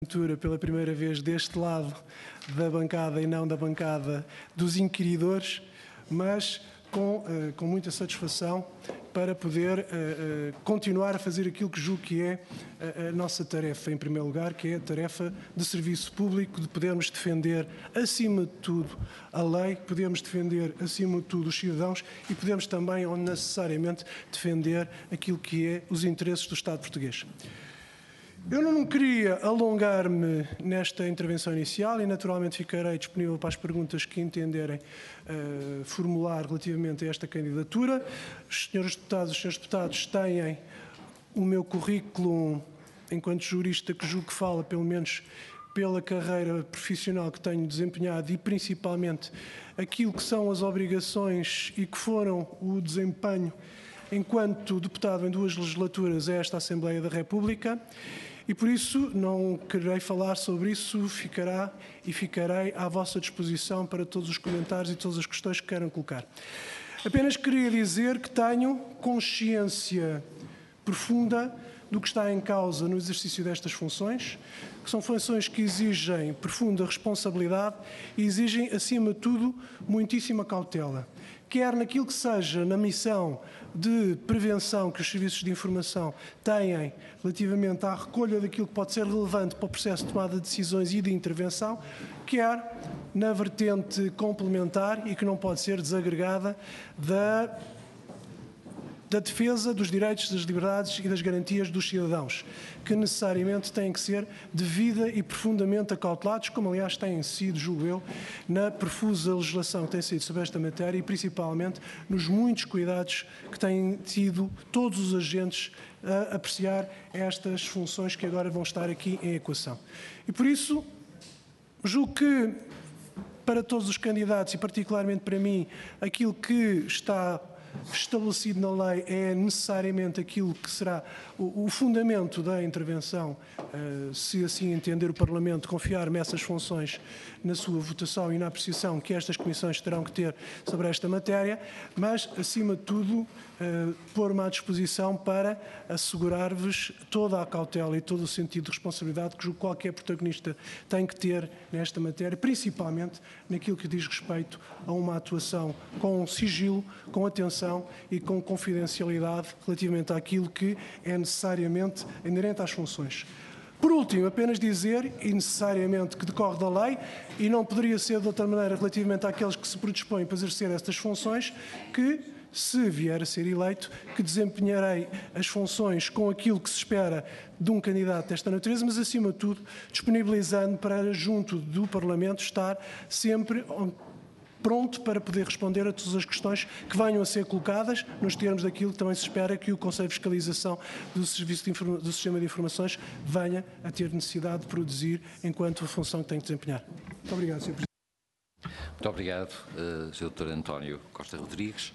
Pela primeira vez deste lado da bancada e não da bancada dos inquiridores, mas com muita satisfação para poder continuar a fazer aquilo que julgo que é a nossa tarefa, em primeiro lugar, que é a tarefa de serviço público, de podermos defender, acima de tudo, a lei, podemos defender, acima de tudo, os cidadãos e podemos também, ou necessariamente, defender aquilo que é os interesses do Estado português. Eu não queria alongar-me nesta intervenção inicial e, naturalmente, ficarei disponível para as perguntas que entenderem formular relativamente a esta candidatura. Os senhores deputados têm o meu currículo enquanto jurista, que julgo que fala, pelo menos, pela carreira profissional que tenho desempenhado e, principalmente, aquilo que são as obrigações e que foram o desempenho enquanto deputado em 2 legislaturas a esta Assembleia da República. E por isso não querei falar sobre isso, ficarei à vossa disposição para todos os comentários e todas as questões que queiram colocar. Apenas queria dizer que tenho consciência profunda do que está em causa no exercício destas funções, que são funções que exigem profunda responsabilidade e exigem, acima de tudo, muitíssima cautela. Quer naquilo que seja na missão de prevenção que os serviços de informação têm relativamente à recolha daquilo que pode ser relevante para o processo de tomada de decisões e de intervenção, quer na vertente complementar e que não pode ser desagregada da defesa dos direitos, das liberdades e das garantias dos cidadãos, que necessariamente têm que ser devida e profundamente acautelados, como aliás têm sido, julgo eu, na profusa legislação que tem sido sobre esta matéria e principalmente nos muitos cuidados que têm tido todos os agentes a apreciar estas funções que agora vão estar aqui em equação. E por isso, julgo que para todos os candidatos e particularmente para mim, aquilo que está estabelecido na lei é necessariamente aquilo que será o fundamento da intervenção, se assim entender o Parlamento, confiar-me essas funções na sua votação e na apreciação que estas comissões terão que ter sobre esta matéria, mas, acima de tudo, pôr-me à disposição para assegurar-vos toda a cautela e todo o sentido de responsabilidade que qualquer protagonista tem que ter nesta matéria, principalmente naquilo que diz respeito a uma atuação com sigilo, com atenção e com confidencialidade relativamente àquilo que é necessariamente inerente às funções. Por último, apenas dizer, e necessariamente que decorre da lei, e não poderia ser de outra maneira relativamente àqueles que se predispõem para exercer estas funções, que, se vier a ser eleito, que desempenharei as funções com aquilo que se espera de um candidato desta natureza, mas, acima de tudo, disponibilizando para, junto do Parlamento, estar sempre pronto para poder responder a todas as questões que venham a ser colocadas, nos termos daquilo que também se espera que o Conselho de Fiscalização do Sistema de Informações venha a ter necessidade de produzir enquanto a função que tem que desempenhar. Muito obrigado, Sr. Presidente. Muito obrigado, Sr. Dr. António Costa Rodrigues.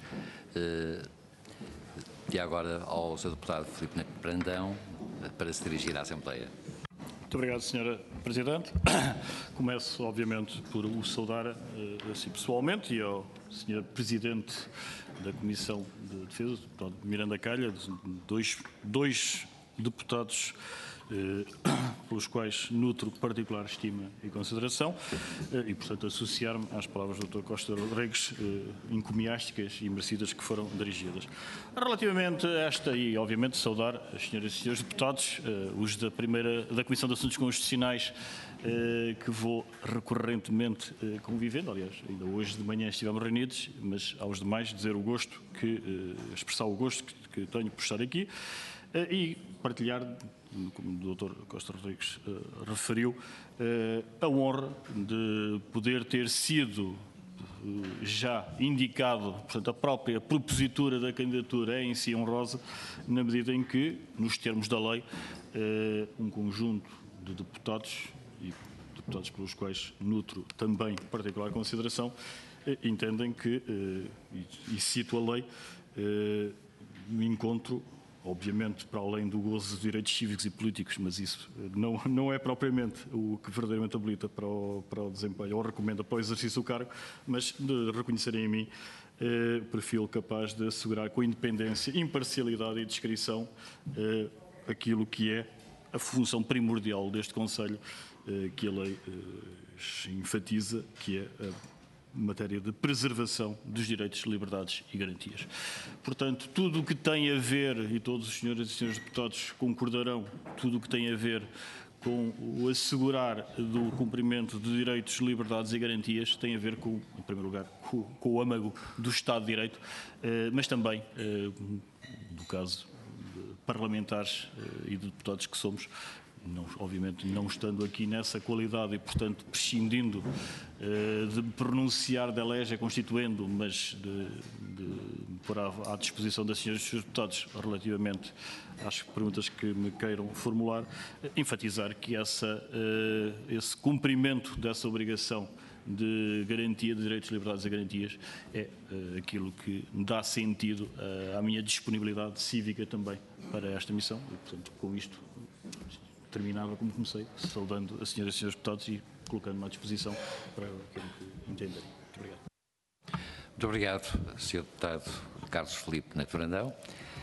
E agora ao Sr. Deputado Filipe Neto Brandão para se dirigir à Assembleia. Muito obrigado, Sra. Presidente. Começo, obviamente, por o saudar assim pessoalmente e ao Sr. Presidente da Comissão de Defesa, o deputado Miranda Calha, dois deputados pelos quais nutro particular estima e consideração e, portanto, associar-me às palavras do Dr. Costa Rodrigues, encomiásticas e merecidas que foram dirigidas. Relativamente a esta, e obviamente saudar as senhoras e senhores deputados, os da Comissão de Assuntos Constitucionais, que vou recorrentemente convivendo, aliás, ainda hoje de manhã estivemos reunidos, mas aos demais dizer o gosto, expressar o gosto que tenho por estar aqui e partilhar, como o Dr. Costa Rodrigues referiu, a honra de poder ter sido já indicado, portanto, a própria propositura da candidatura é em si honrosa, na medida em que, nos termos da lei, um conjunto de deputados e deputados pelos quais nutro também particular consideração, entendem que, e cito a lei, no encontro, obviamente, para além do gozo dos direitos cívicos e políticos, mas isso não é propriamente o que verdadeiramente habilita para o desempenho, ou recomenda para o exercício do cargo, mas de reconhecerem em mim perfil capaz de assegurar com independência, imparcialidade e discrição aquilo que é a função primordial deste Conselho que a lei enfatiza, que é a matéria de preservação dos direitos, liberdades e garantias. Portanto, tudo o que tem a ver, e todos os senhores e senhores deputados concordarão, tudo o que tem a ver com o assegurar do cumprimento de direitos, liberdades e garantias tem a ver com, em primeiro lugar, com o âmago do Estado de Direito, mas também, no caso de parlamentares e de deputados que somos, obviamente não estando aqui nessa qualidade e, portanto, prescindindo de pronunciar da lei, constituindo, mas de pôr à disposição das senhoras e senhores deputados relativamente às perguntas que me queiram formular, enfatizar que esse cumprimento dessa obrigação de garantia de direitos, liberdades e garantias é aquilo que dá sentido à minha disponibilidade cívica também para esta missão e, portanto, com isto terminava como comecei, saudando as senhoras e senhores deputados e colocando-me à disposição para aquilo que entenderem. Muito obrigado. Muito obrigado, Sr. Deputado Carlos Filipe Neto Brandão.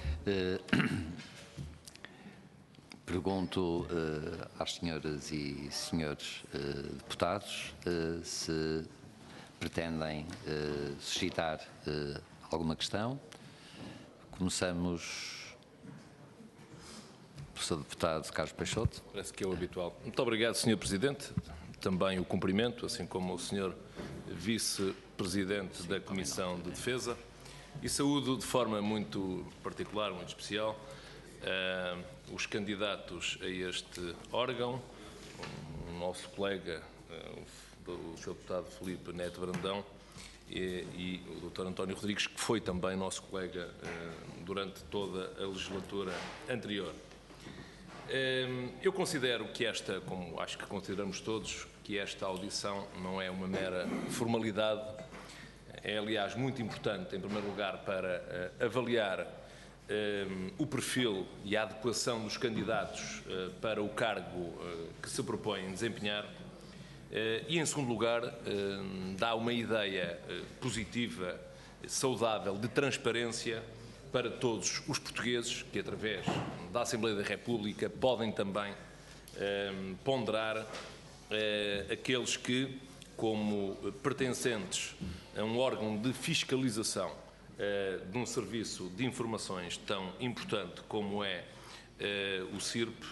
Pergunto às senhoras e senhores deputados se pretendem suscitar alguma questão. Começamos pelo Sr. Deputado Carlos Peixoto. Parece que é o habitual. Muito obrigado, Sr. Presidente. Também o cumprimento, assim como o Sr. Vice-Presidente da Comissão de Defesa. E saúdo de forma muito particular, muito especial, os candidatos a este órgão, o nosso colega, o Sr. Deputado Filipe Neto Brandão e o Dr. António Rodrigues, que foi também nosso colega durante toda a legislatura anterior. Eu considero que esta, como acho que consideramos todos, que esta audição não é uma mera formalidade, é aliás muito importante, em primeiro lugar, para avaliar o perfil e a adequação dos candidatos para o cargo que se propõem desempenhar e, em segundo lugar, dá uma ideia positiva, saudável, de transparência para todos os portugueses que, através da Assembleia da República, podem também ponderar aqueles que, como pertencentes a um órgão de fiscalização de um serviço de informações tão importante como é o CIRP,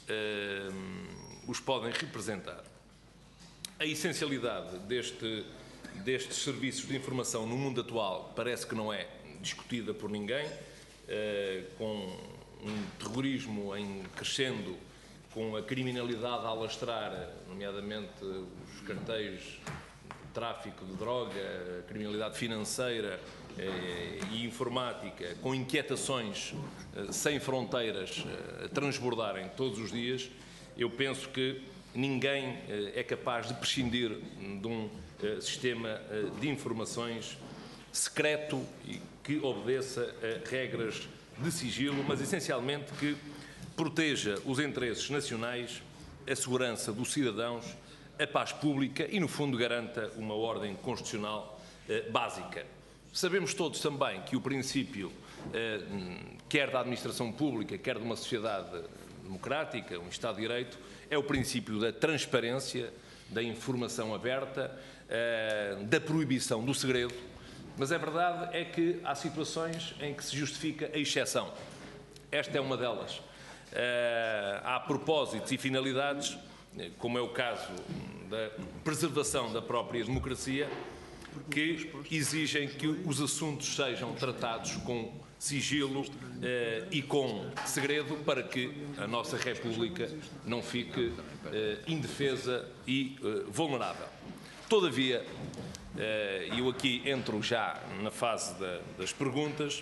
os podem representar. A essencialidade destes serviços de informação no mundo atual parece que não é discutida por ninguém, com um terrorismo em crescendo, com a criminalidade a alastrar, nomeadamente os cartéis de tráfico de droga, a criminalidade financeira e informática, com inquietações sem fronteiras a transbordarem todos os dias, eu penso que ninguém é capaz de prescindir de um sistema de informações secreto e que obedeça a regras de sigilo, mas essencialmente que proteja os interesses nacionais, a segurança dos cidadãos, a paz pública e, no fundo, garanta uma ordem constitucional básica. Sabemos todos também que o princípio, quer da administração pública, quer de uma sociedade democrática, um Estado de Direito, é o princípio da transparência, da informação aberta, da proibição do segredo, mas a verdade é que há situações em que se justifica a exceção. Esta é uma delas. Há propósitos e finalidades, como é o caso da preservação da própria democracia, que exigem que os assuntos sejam tratados com sigilo e com segredo para que a nossa República não fique indefesa e vulnerável. Todavia, eu aqui entro já na fase das perguntas,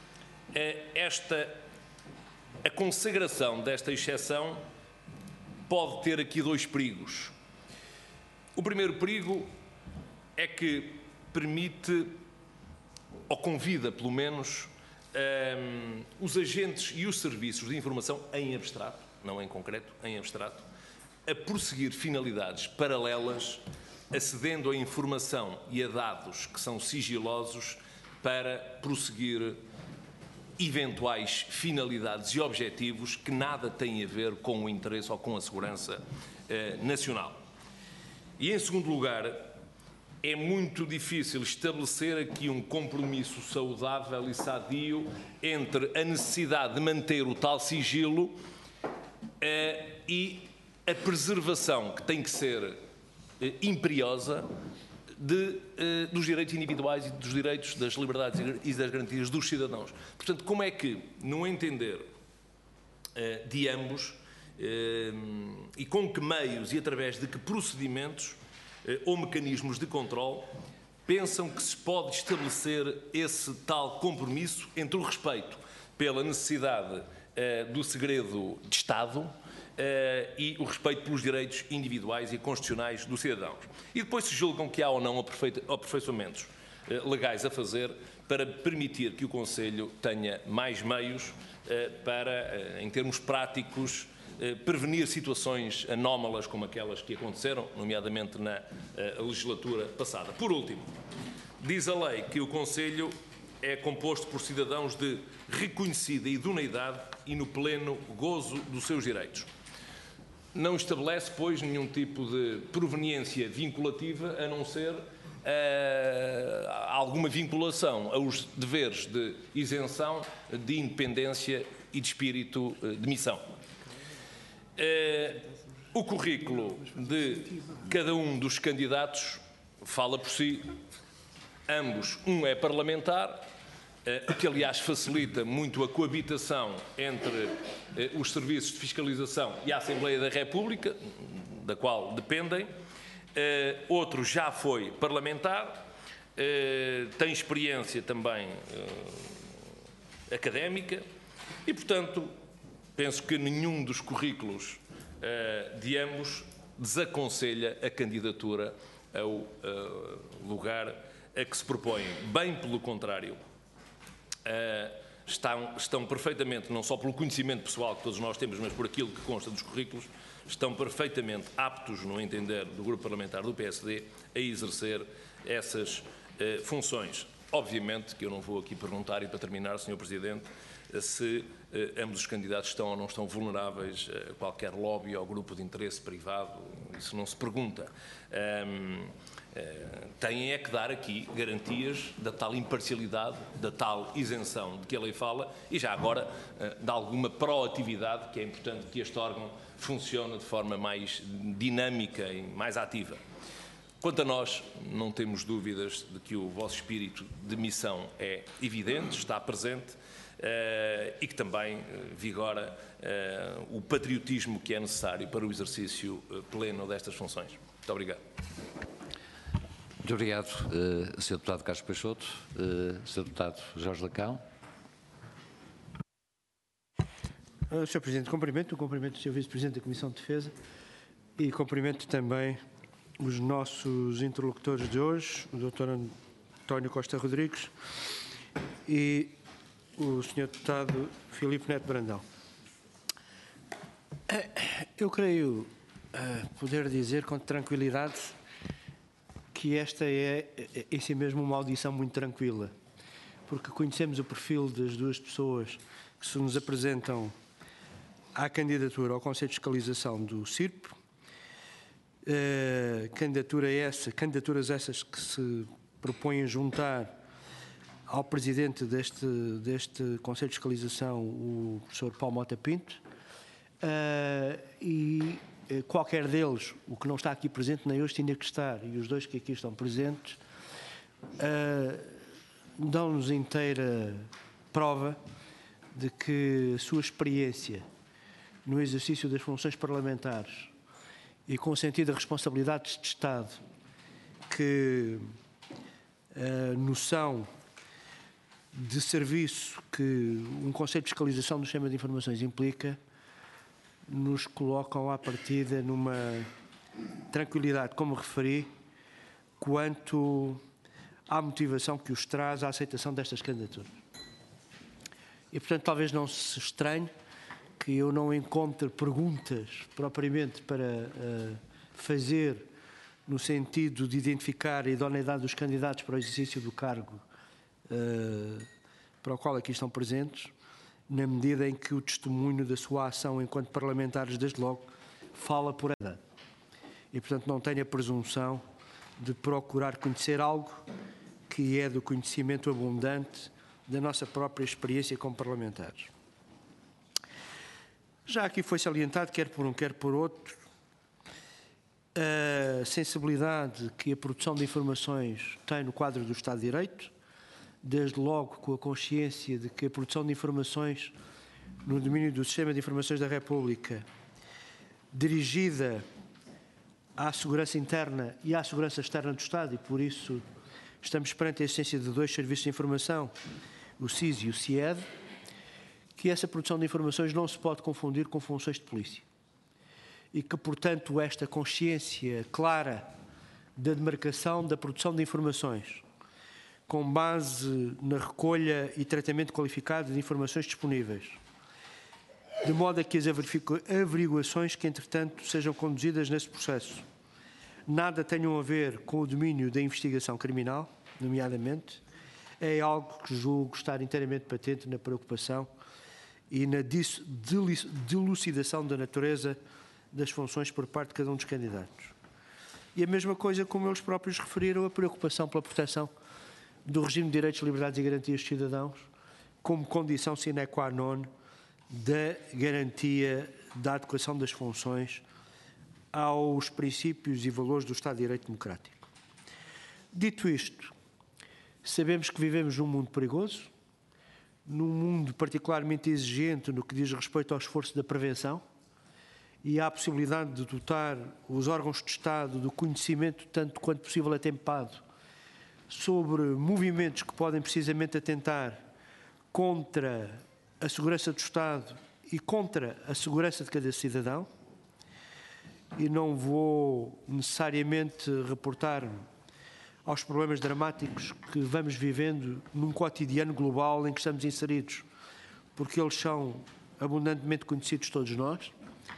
a consagração desta exceção pode ter aqui dois perigos. O primeiro perigo é que permite, ou convida pelo menos, os agentes e os serviços de informação em abstrato, não em concreto, em abstrato, a prosseguir finalidades paralelas, acedendo a informação e a dados que são sigilosos para prosseguir eventuais finalidades e objetivos que nada têm a ver com o interesse ou com a segurança nacional. E, em segundo lugar, é muito difícil estabelecer aqui um compromisso saudável e sadio entre a necessidade de manter o tal sigilo e a preservação, que tem que ser imperiosa, dos direitos individuais e dos direitos, das liberdades e das garantias dos cidadãos. Portanto, como é que, no entender de ambos, e com que meios e através de que procedimentos ou mecanismos de controle pensam que se pode estabelecer esse tal compromisso entre o respeito pela necessidade do segredo de Estado e o respeito pelos direitos individuais e constitucionais dos cidadãos. E depois se julgam que há ou não aperfeiçoamentos legais a fazer para permitir que o Conselho tenha mais meios para, em termos práticos, prevenir situações anómalas como aquelas que aconteceram, nomeadamente na legislatura passada. Por último, diz a lei que o Conselho é composto por cidadãos de reconhecida idoneidade e no pleno gozo dos seus direitos. Não estabelece, pois, nenhum tipo de proveniência vinculativa, a não ser alguma vinculação aos deveres de isenção, de independência e de espírito de missão. O currículo de cada um dos candidatos fala por si. Ambos, um é parlamentar, o que aliás facilita muito a coabitação entre os serviços de fiscalização e a Assembleia da República, da qual dependem. Outro já foi parlamentar, tem experiência também académica e, portanto, penso que nenhum dos currículos de ambos desaconselha a candidatura ao lugar a que se propõem. Bem pelo contrário, estão perfeitamente, não só pelo conhecimento pessoal que todos nós temos, mas por aquilo que consta dos currículos, estão perfeitamente aptos, no entender do Grupo Parlamentar do PSD, a exercer essas funções. Obviamente que eu não vou aqui perguntar, e para terminar, Sr. Presidente, se ambos os candidatos estão ou não estão vulneráveis a qualquer lobby ou grupo de interesse privado, isso não se pergunta. Têm é que dar aqui garantias da tal imparcialidade, da tal isenção de que a lei fala e já agora de alguma proatividade, que é importante que este órgão funcione de forma mais dinâmica e mais ativa. Quanto a nós, não temos dúvidas de que o vosso espírito de missão é evidente, está presente e que também vigora o patriotismo que é necessário para o exercício pleno destas funções. Muito obrigado. Muito obrigado, Sr. Deputado Carlos Peixoto. Sr. Deputado Jorge Lacão. Sr. Presidente, cumprimento o Sr. Vice-Presidente da Comissão de Defesa e cumprimento também os nossos interlocutores de hoje, o Dr. António Costa Rodrigues e o Sr. Deputado Filipe Neto Brandão. Eu creio poder dizer com tranquilidade que esta é em si mesmo uma audição muito tranquila, porque conhecemos o perfil das duas pessoas que se nos apresentam à candidatura ao Conselho de Fiscalização do CIRP, candidaturas essas que se propõem juntar ao Presidente deste Conselho de Fiscalização, o professor Paulo Mota Pinto, e qualquer deles, o que não está aqui presente, nem hoje tinha que estar, e os dois que aqui estão presentes, dão-nos inteira prova de que a sua experiência no exercício das funções parlamentares e com o sentido de responsabilidades de Estado que a noção de serviço que um Conselho de Fiscalização do Sistema de Informações implica, nos colocam à partida numa tranquilidade, como referi, quanto à motivação que os traz à aceitação destas candidaturas. E, portanto, talvez não se estranhe que eu não encontre perguntas propriamente para fazer no sentido de identificar a idoneidade dos candidatos para o exercício do cargo para o qual aqui estão presentes, na medida em que o testemunho da sua ação enquanto parlamentares, desde logo, fala por ela. E, portanto, não tenho a presunção de procurar conhecer algo que é do conhecimento abundante da nossa própria experiência como parlamentares. Já aqui foi salientado, quer por um, quer por outro, a sensibilidade que a produção de informações tem no quadro do Estado de Direito, desde logo com a consciência de que a produção de informações no domínio do Sistema de Informações da República, dirigida à segurança interna e à segurança externa do Estado, e por isso estamos perante a existência de dois serviços de informação, o SIS e o CIED, que essa produção de informações não se pode confundir com funções de polícia. E que, portanto, esta consciência clara da demarcação da produção de informações, com base na recolha e tratamento qualificado de informações disponíveis, de modo a que as averiguações que, entretanto, sejam conduzidas nesse processo nada tenham a ver com o domínio da investigação criminal, nomeadamente, é algo que julgo estar inteiramente patente na preocupação e na dilucidação da natureza das funções por parte de cada um dos candidatos. E a mesma coisa, como eles próprios referiram, a preocupação pela proteção do regime de direitos, liberdades e garantias dos cidadãos como condição sine qua non da garantia da adequação das funções aos princípios e valores do Estado de Direito Democrático. Dito isto, sabemos que vivemos num mundo perigoso, num mundo particularmente exigente no que diz respeito ao esforço da prevenção, e há a possibilidade de dotar os órgãos de Estado do conhecimento, tanto quanto possível atempado, sobre movimentos que podem precisamente atentar contra a segurança do Estado e contra a segurança de cada cidadão. E não vou necessariamente reportar-me aos problemas dramáticos que vamos vivendo num cotidiano global em que estamos inseridos, porque eles são abundantemente conhecidos de todos nós.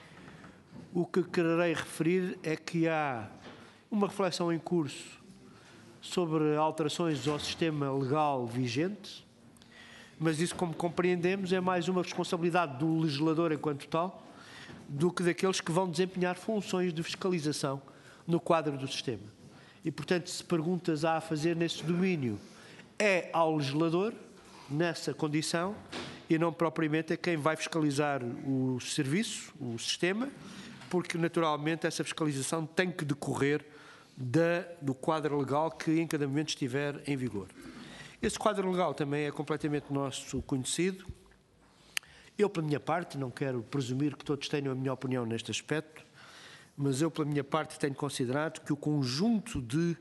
O que quererei referir é que há uma reflexão em curso sobre alterações ao sistema legal vigente, mas isso, como compreendemos, é mais uma responsabilidade do legislador enquanto tal, do que daqueles que vão desempenhar funções de fiscalização no quadro do sistema. E, portanto, se perguntas há a fazer nesse domínio, é ao legislador, nessa condição, e não propriamente a quem vai fiscalizar o serviço, o sistema, porque, naturalmente, essa fiscalização tem que decorrer do quadro legal que em cada momento estiver em vigor. Esse quadro legal também é completamente nosso conhecido. Eu, pela minha parte, não quero presumir que todos tenham a minha opinião neste aspecto, mas eu, pela minha parte, tenho considerado que o conjunto de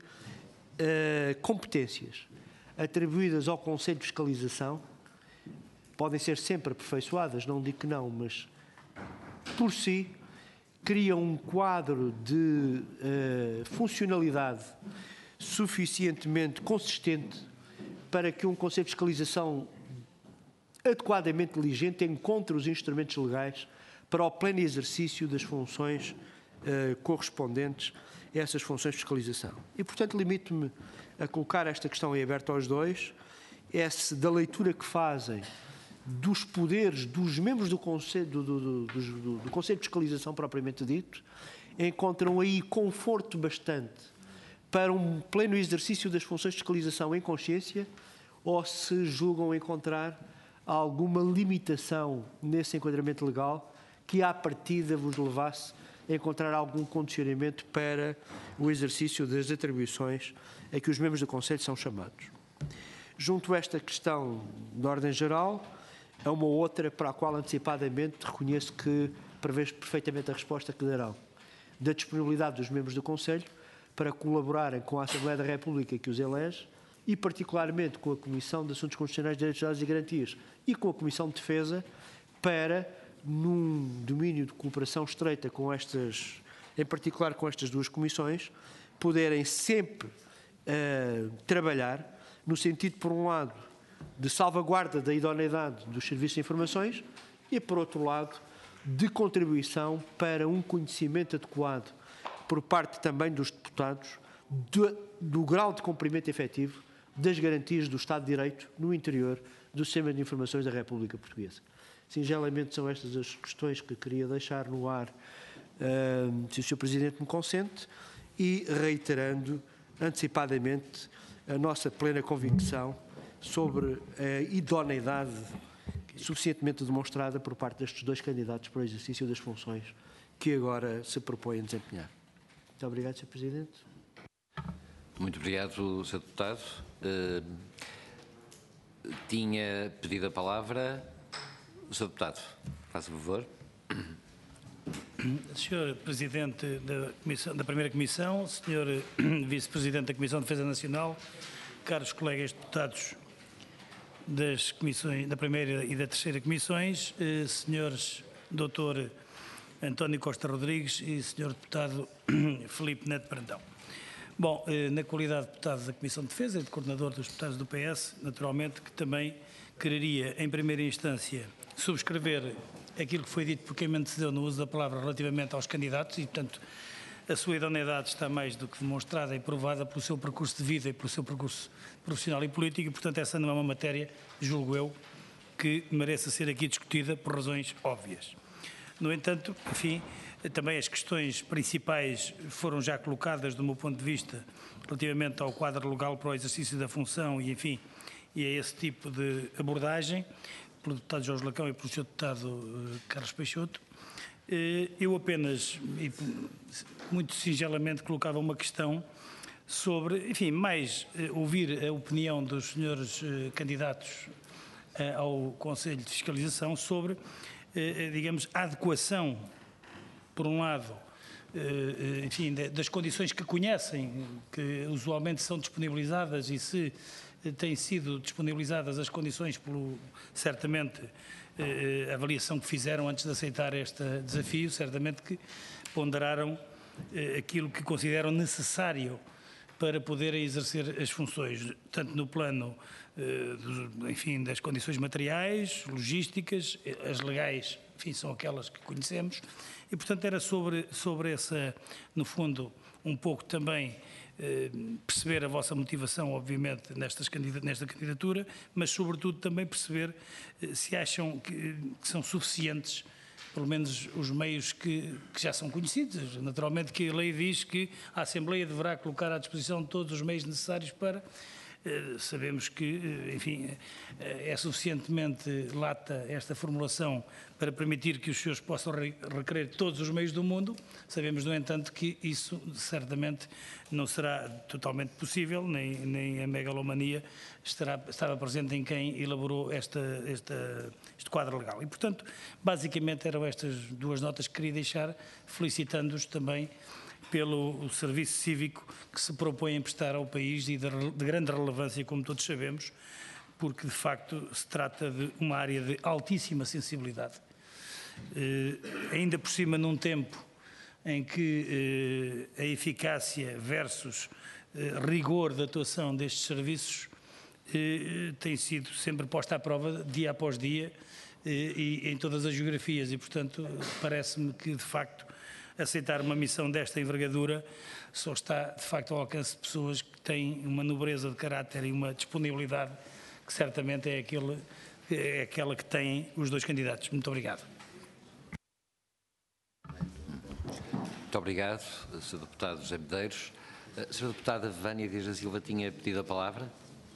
competências atribuídas ao Conselho de Fiscalização podem ser sempre aperfeiçoadas, não digo que não, mas por si criam um quadro de funcionalidade suficientemente consistente para que um Conselho de Fiscalização adequadamente diligente encontre os instrumentos legais para o pleno exercício das funções correspondentes a essas funções de fiscalização. E, portanto, limito-me a colocar esta questão em aberto aos dois, da leitura que fazem dos poderes dos membros do Conselho, do Conselho de Fiscalização propriamente dito, encontram aí conforto bastante para um pleno exercício das funções de fiscalização em consciência, ou se julgam encontrar alguma limitação nesse enquadramento legal que, à partida, vos levasse a encontrar algum condicionamento para o exercício das atribuições a que os membros do Conselho são chamados. Junto a esta questão de ordem geral, há uma outra para a qual antecipadamente reconheço que prevejo perfeitamente a resposta que darão, da disponibilidade dos membros do Conselho para colaborarem com a Assembleia da República que os elege e particularmente com a Comissão de Assuntos Constitucionais, Direitos Gerais e Garantias e com a Comissão de Defesa para, num domínio de cooperação estreita com estas, em particular com estas duas comissões, poderem sempre trabalhar no sentido, por um lado, de salvaguarda da idoneidade dos serviços de informações e, por outro lado, de contribuição para um conhecimento adequado por parte também dos deputados do grau de cumprimento efetivo das garantias do Estado de Direito no interior do Sistema de Informações da República Portuguesa. Singelamente são estas as questões que queria deixar no ar, se o Sr. Presidente me consente, e reiterando antecipadamente a nossa plena convicção sobre a idoneidade suficientemente demonstrada por parte destes dois candidatos para o exercício das funções que agora se propõem a desempenhar. Muito obrigado, Sr. Presidente. Muito obrigado, Sr. Deputado. Tinha pedido a palavra o Sr. Deputado. Faça favor. Sr. Presidente da Primeira Comissão, Sr. Vice-Presidente da Comissão de Defesa Nacional, caros colegas deputados das comissões, da Primeira e da Terceira Comissões, Srs. Dr. António Costa Rodrigues e Sr. Deputado Filipe Neto Brandão. Bom, na qualidade de deputado da Comissão de Defesa e de coordenador dos deputados do PS, naturalmente que também quereria, em primeira instância, subscrever aquilo que foi dito por quem me antecedeu no uso da palavra relativamente aos candidatos e, portanto, a sua idoneidade está mais do que demonstrada e provada pelo seu percurso de vida e pelo seu percurso profissional e político e, portanto, essa não é uma matéria, julgo eu, que mereça ser aqui discutida por razões óbvias. No entanto, enfim, também as questões principais foram já colocadas do meu ponto de vista relativamente ao quadro legal para o exercício da função e, enfim, e a esse tipo de abordagem, pelo deputado Jorge Lacão e pelo Sr. deputado Carlos Peixoto. Eu apenas, muito singelamente, colocava uma questão sobre, enfim, mais ouvir a opinião dos senhores candidatos ao Conselho de Fiscalização sobre, digamos, a adequação, por um lado, enfim, das condições que conhecem, que usualmente são disponibilizadas e se têm sido disponibilizadas as condições pelo, certamente, a avaliação que fizeram antes de aceitar este desafio, certamente que ponderaram aquilo que consideram necessário para poderem exercer as funções, tanto no plano, enfim, das condições materiais, logísticas, as legais, enfim, são aquelas que conhecemos, e, portanto, era sobre essa, no fundo, um pouco também perceber a vossa motivação, obviamente, nesta candidatura, mas, sobretudo, também perceber se acham que são suficientes, pelo menos, os meios que já são conhecidos. Naturalmente que a lei diz que a Assembleia deverá colocar à disposição todos os meios necessários para... Sabemos que, enfim, é suficientemente lata esta formulação para permitir que os senhores possam requerer todos os meios do mundo. Sabemos, no entanto, que isso certamente não será totalmente possível, nem a megalomania estava presente em quem elaborou este quadro legal. E, portanto, basicamente eram estas duas notas que queria deixar, felicitando-os também pelo serviço cívico que se propõe a prestar ao país e de grande relevância, como todos sabemos, porque, de facto, se trata de uma área de altíssima sensibilidade. Ainda por cima, num tempo em que a eficácia versus rigor da atuação destes serviços tem sido sempre posta à prova, dia após dia, e em todas as geografias, e, portanto, parece-me que, de facto, aceitar uma missão desta envergadura só está, de facto, ao alcance de pessoas que têm uma nobreza de caráter e uma disponibilidade que certamente é aquela que têm os dois candidatos. Muito obrigado. Muito obrigado, Sr. Deputado José Medeiros. Sra. Deputada Vânia Dias da Silva tinha pedido a palavra.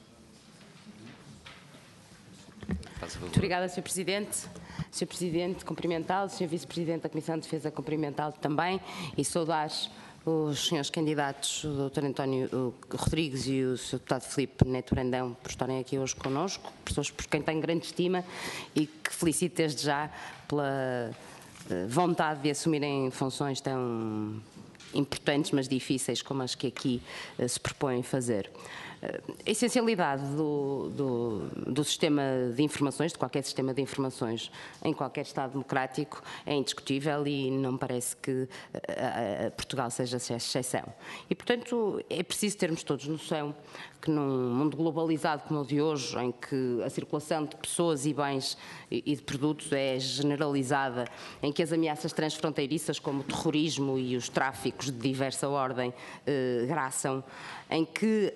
Muito obrigada, Sr. Presidente. Sr. Presidente, cumprimentá-lo. Sr. Vice-Presidente da Comissão de Defesa, cumprimentá-lo também e saudar os senhores candidatos, o Dr. António Rodrigues e o Sr. Deputado Filipe Neto Brandão, por estarem aqui hoje connosco, pessoas por quem tenho grande estima e que felicito desde já pela vontade de assumirem funções tão importantes, mas difíceis, como as que aqui se propõem fazer. A essencialidade do sistema de informações, de qualquer sistema de informações em qualquer Estado democrático, é indiscutível e não me parece que Portugal seja exceção. E, portanto, é preciso termos todos noção que num mundo globalizado como o de hoje, em que a circulação de pessoas e bens e de produtos é generalizada, em que as ameaças transfronteiriças como o terrorismo e os tráficos de diversa ordem graçam, em que a tecnologia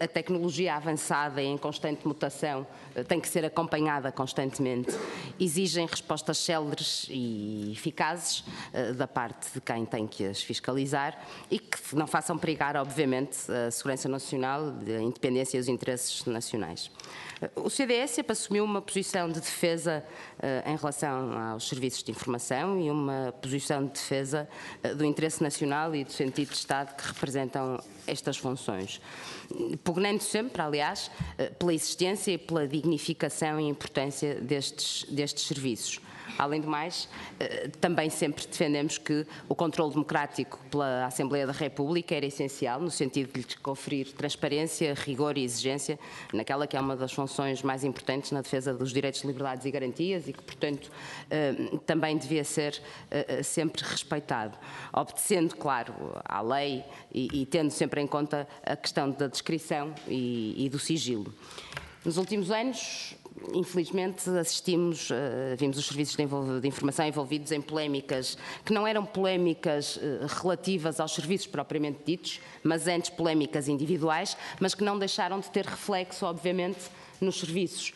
tecnologia avançada e em constante mutação tem que ser acompanhada constantemente, exigem respostas céleres e eficazes da parte de quem tem que as fiscalizar e que não façam perigar, obviamente, a segurança nacional, a independência e os interesses nacionais. O CDS sempre assumiu uma posição de defesa em relação aos serviços de informação e uma posição de defesa do interesse nacional e do sentido de Estado que representam estas funções, pugnando sempre, aliás, pela existência e pela dignificação e importância destes serviços. Além do mais, também sempre defendemos que o controle democrático pela Assembleia da República era essencial, no sentido de lhes conferir transparência, rigor e exigência, naquela que é uma das funções mais importantes na defesa dos direitos, liberdades e garantias e que, portanto, também devia ser sempre respeitado, obedecendo, claro, à lei e tendo sempre em conta a questão da descrição e do sigilo. Nos últimos anos, infelizmente, vimos os serviços de informação envolvidos em polémicas que não eram polémicas relativas aos serviços propriamente ditos, mas antes polémicas individuais, mas que não deixaram de ter reflexo, obviamente, nos serviços.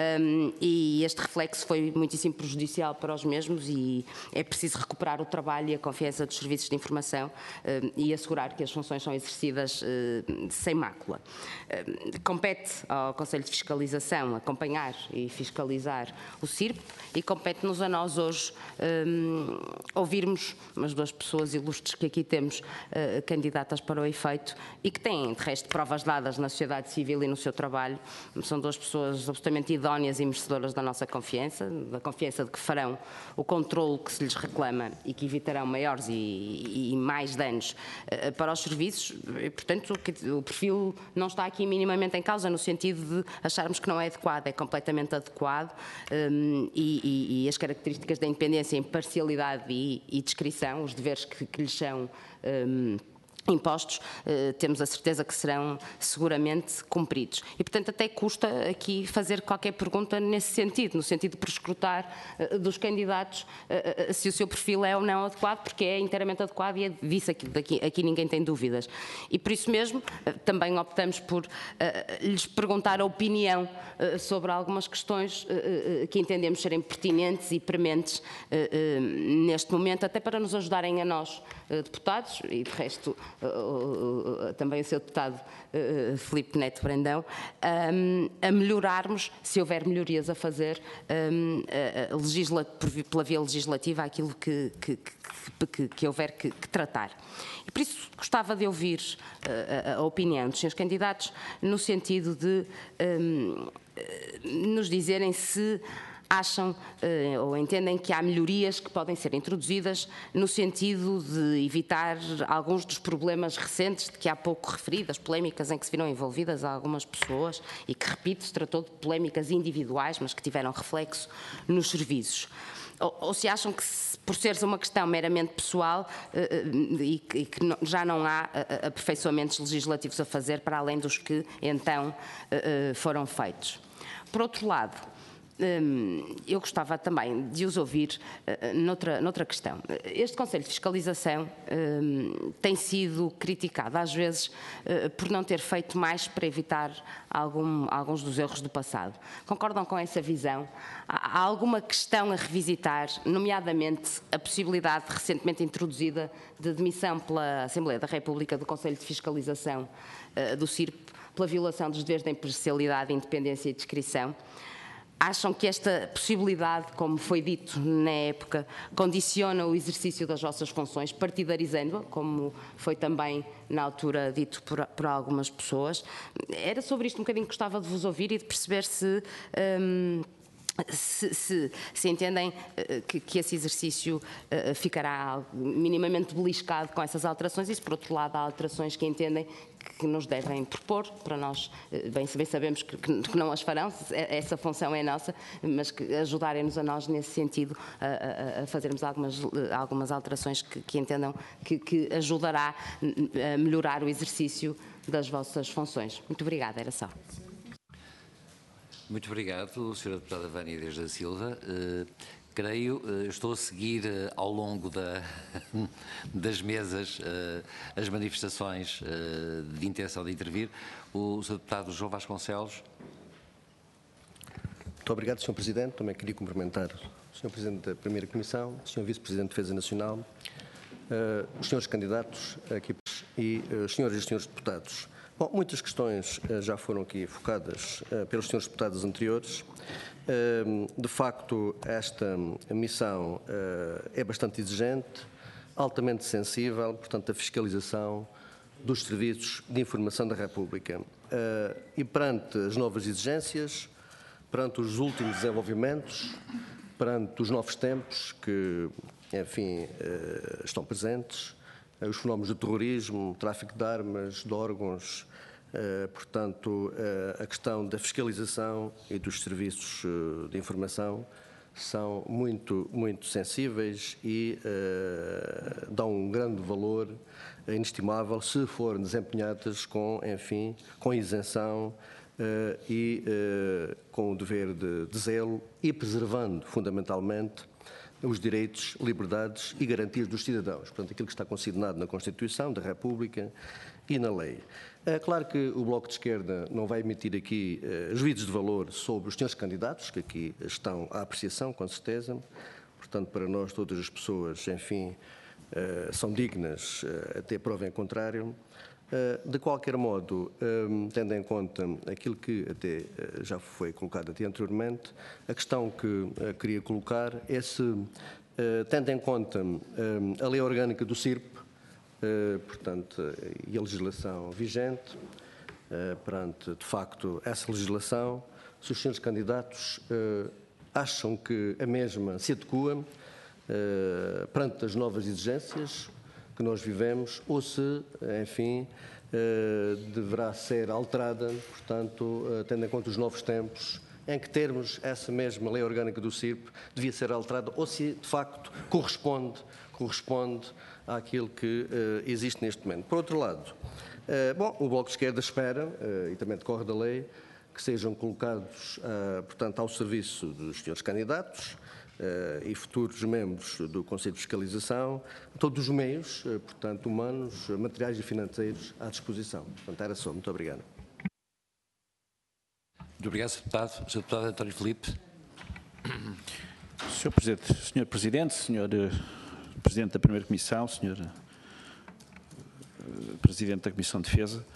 E este reflexo foi muitíssimo prejudicial para os mesmos e é preciso recuperar o trabalho e a confiança dos serviços de informação e assegurar que as funções são exercidas sem mácula. Compete ao Conselho de Fiscalização acompanhar e fiscalizar o CIRP e compete-nos a nós hoje ouvirmos as duas pessoas ilustres que aqui temos candidatas para o efeito e que têm, de resto, provas dadas na sociedade civil e no seu trabalho. São duas pessoas absolutamente idóneas e merecedoras da nossa confiança, da confiança de que farão o controle que se lhes reclama e que evitarão maiores e mais danos para os serviços. E, portanto, o perfil não está aqui minimamente em causa, no sentido de acharmos que não é adequado, é completamente adequado e as características da independência, imparcialidade e descrição, os deveres que lhes são impostos, temos a certeza que serão seguramente cumpridos. E, portanto, até custa aqui fazer qualquer pergunta nesse sentido, no sentido de prescrutar dos candidatos se o seu perfil é ou não adequado, porque é inteiramente adequado e é disso aqui ninguém tem dúvidas. E, por isso mesmo, também optamos por lhes perguntar a opinião sobre algumas questões que entendemos serem pertinentes e prementes neste momento, até para nos ajudarem a nós, deputados, e de resto também o seu deputado Filipe Neto Brandão, a melhorarmos, se houver melhorias a fazer, pela via legislativa, aquilo que houver que tratar. E por isso gostava de ouvir a opinião dos senhores candidatos no sentido de nos dizerem se acham ou entendem que há melhorias que podem ser introduzidas no sentido de evitar alguns dos problemas recentes de que há pouco referi, das polémicas em que se viram envolvidas algumas pessoas e que, repito, se tratou de polémicas individuais, mas que tiveram reflexo nos serviços. Ou se acham que, por ser uma questão meramente pessoal e que já não há aperfeiçoamentos legislativos a fazer para além dos que então foram feitos. Por outro lado, eu gostava também de os ouvir noutra questão. Este Conselho de Fiscalização tem sido criticado, às vezes, por não ter feito mais para evitar alguns dos erros do passado. Concordam com essa visão? Há alguma questão a revisitar, nomeadamente a possibilidade recentemente introduzida de demissão pela Assembleia da República do Conselho de Fiscalização do CIRP pela violação dos deveres da imparcialidade, independência e descrição? Acham que esta possibilidade, como foi dito na época, condiciona o exercício das vossas funções, partidarizando-a, como foi também na altura dito por algumas pessoas? Era sobre isto um bocadinho que gostava de vos ouvir e de perceber se entendem que esse exercício ficará minimamente beliscado com essas alterações e se, por outro lado, há alterações que entendem que nos devem propor, para nós, bem sabemos que não as farão, essa função é nossa, mas que ajudarem-nos a nós nesse sentido a fazermos algumas alterações que entendam que ajudará a melhorar o exercício das vossas funções. Muito obrigada, era só. Muito obrigado, Sra. Deputada Vânia Dias da Silva. Creio, estou a seguir ao longo das mesas as manifestações de intenção de intervir. O Sr. Deputado João Vasconcelos. Muito obrigado, Sr. Presidente. Também queria cumprimentar o Sr. Presidente da Primeira Comissão, o Sr. Vice-Presidente de Defesa Nacional, os senhores candidatos aqui e os senhores e senhores deputados. Bom, muitas questões já foram aqui focadas pelos senhores deputados anteriores. De facto, esta missão é bastante exigente, altamente sensível, portanto, a fiscalização dos serviços de informação da República. E perante as novas exigências, perante os últimos desenvolvimentos, perante os novos tempos que, enfim, estão presentes, os fenómenos do terrorismo, tráfico de armas, de órgãos, portanto, a questão da fiscalização e dos serviços de informação são muito, muito sensíveis e dão um grande valor inestimável se forem desempenhadas com, enfim, com isenção e com o dever de zelo e preservando, fundamentalmente, os direitos, liberdades e garantias dos cidadãos, portanto, aquilo que está consignado na Constituição da República e na lei. É claro que o Bloco de Esquerda não vai emitir aqui juízos de valor sobre os senhores candidatos, que aqui estão à apreciação, com certeza. Portanto, para nós, todas as pessoas, enfim, são dignas, até prova em contrário. De qualquer modo, tendo em conta aquilo que até já foi colocado até anteriormente, a questão que queria colocar é se, tendo em conta a lei orgânica do CIRP, portanto, e a legislação vigente, perante, de facto, essa legislação, se os senhores candidatos acham que a mesma se adequa perante as novas exigências que nós vivemos, ou se, enfim, deverá ser alterada, portanto, tendo em conta os novos tempos, em que termos essa mesma lei orgânica do CIRP devia ser alterada, ou se, de facto, corresponde àquilo que existe neste momento. Por outro lado, bom, o Bloco de Esquerda espera, e também decorre da lei, que sejam colocados, portanto, ao serviço dos senhores candidatos e futuros membros do Conselho de Fiscalização, todos os meios, portanto, humanos, materiais e financeiros à disposição. Portanto, era só. Muito obrigado. Muito obrigado, Sr. Deputado. Sr. Deputado António Filipe. Sr. Presidente, Sr. Presidente da Primeira Comissão, Sr. Presidente da Comissão de Defesa,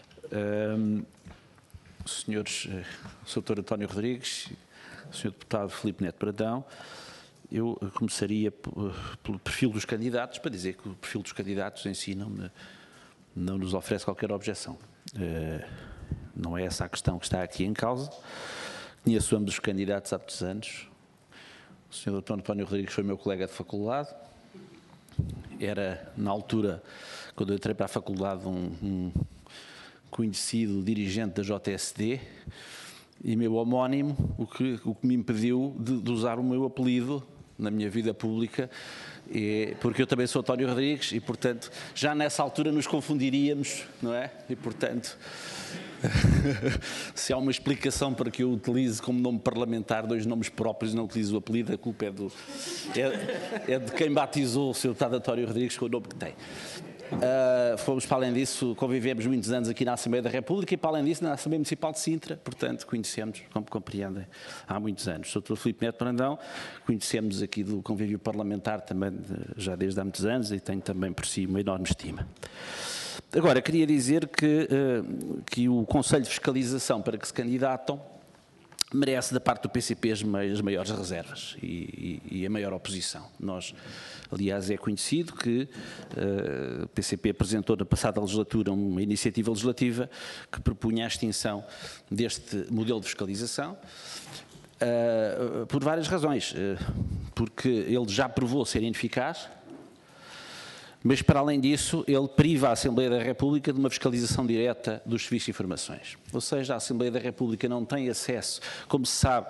Srs. Dr. António Rodrigues, Sr. Deputado Filipe Neto Brandão, eu começaria pelo perfil dos candidatos, para dizer que o perfil dos candidatos em si não nos oferece qualquer objeção. Não é essa a questão que está aqui em causa. Conheço ambos os candidatos há muitos anos. O Sr. Dr. António Rodrigues foi meu colega de faculdade. Era, na altura, quando eu entrei para a faculdade, um conhecido dirigente da JSD e meu homónimo, o que me impediu de usar o meu apelido na minha vida pública, porque eu também sou António Rodrigues e, portanto, já nessa altura nos confundiríamos, não é? E, portanto, se há uma explicação para que eu utilize como nome parlamentar dois nomes próprios e não utilizo o apelido, a culpa é de quem batizou o Sr. Deputado António Rodrigues com o nome que tem. Fomos, para além disso, convivemos muitos anos aqui na Assembleia da República e, para além disso, na Assembleia Municipal de Sintra, portanto, conhecemos, como compreendem, há muitos anos. Sr. Dr. Filipe Neto Brandão, conhecemos aqui do convívio parlamentar também já desde há muitos anos e tenho também por si uma enorme estima. Agora, queria dizer que o Conselho de Fiscalização para que se candidatam merece da parte do PCP as maiores reservas e a maior oposição. Nós, aliás, é conhecido que o PCP apresentou na passada legislatura uma iniciativa legislativa que propunha a extinção deste modelo de fiscalização por várias razões. Porque ele já provou ser ineficaz, mas, para além disso, ele priva a Assembleia da República de uma fiscalização direta dos serviços de informações. Ou seja, a Assembleia da República não tem acesso, como se sabe,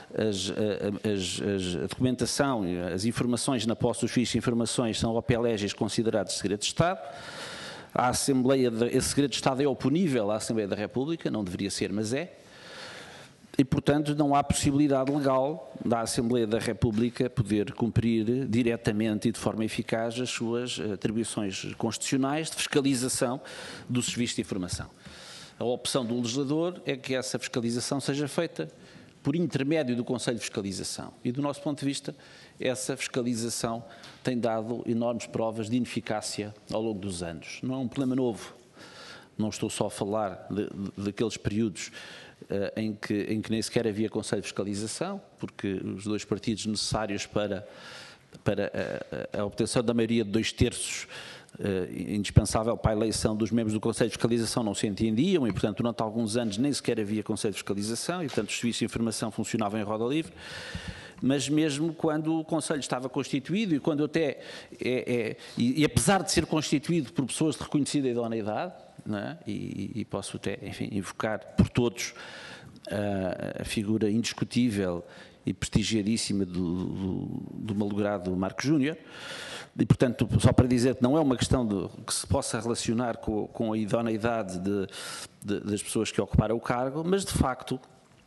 a documentação, as informações na posse dos serviços de informações são op legis considerados segredo de Estado. A Assembleia, esse segredo de Estado é oponível à Assembleia da República, não deveria ser, mas é. E, portanto, não há possibilidade legal da Assembleia da República poder cumprir diretamente e de forma eficaz as suas atribuições constitucionais de fiscalização do Serviço de Informação. A opção do legislador é que essa fiscalização seja feita por intermédio do Conselho de Fiscalização. E, do nosso ponto de vista, essa fiscalização tem dado enormes provas de ineficácia ao longo dos anos. Não é um problema novo. Não estou só a falar daqueles períodos em que nem sequer havia Conselho de Fiscalização, porque os dois partidos necessários para a obtenção da maioria de 2/3 indispensável para a eleição dos membros do Conselho de Fiscalização não se entendiam e, portanto, durante alguns anos nem sequer havia Conselho de Fiscalização e, portanto, os serviços de informação funcionavam em roda livre. Mas mesmo quando o Conselho estava constituído e quando até, e apesar de ser constituído por pessoas de reconhecida idoneidade, não é? E posso até, enfim, invocar por todos a figura indiscutível e prestigiadíssima do malogrado Marco Júnior, e, portanto, só para dizer que não é uma questão que se possa relacionar com a idoneidade das pessoas que ocuparam o cargo, mas, de facto,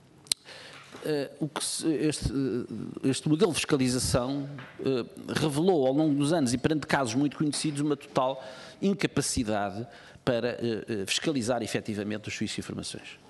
este modelo de fiscalização revelou ao longo dos anos e perante casos muito conhecidos uma total incapacidade para fiscalizar efetivamente os serviços de informações.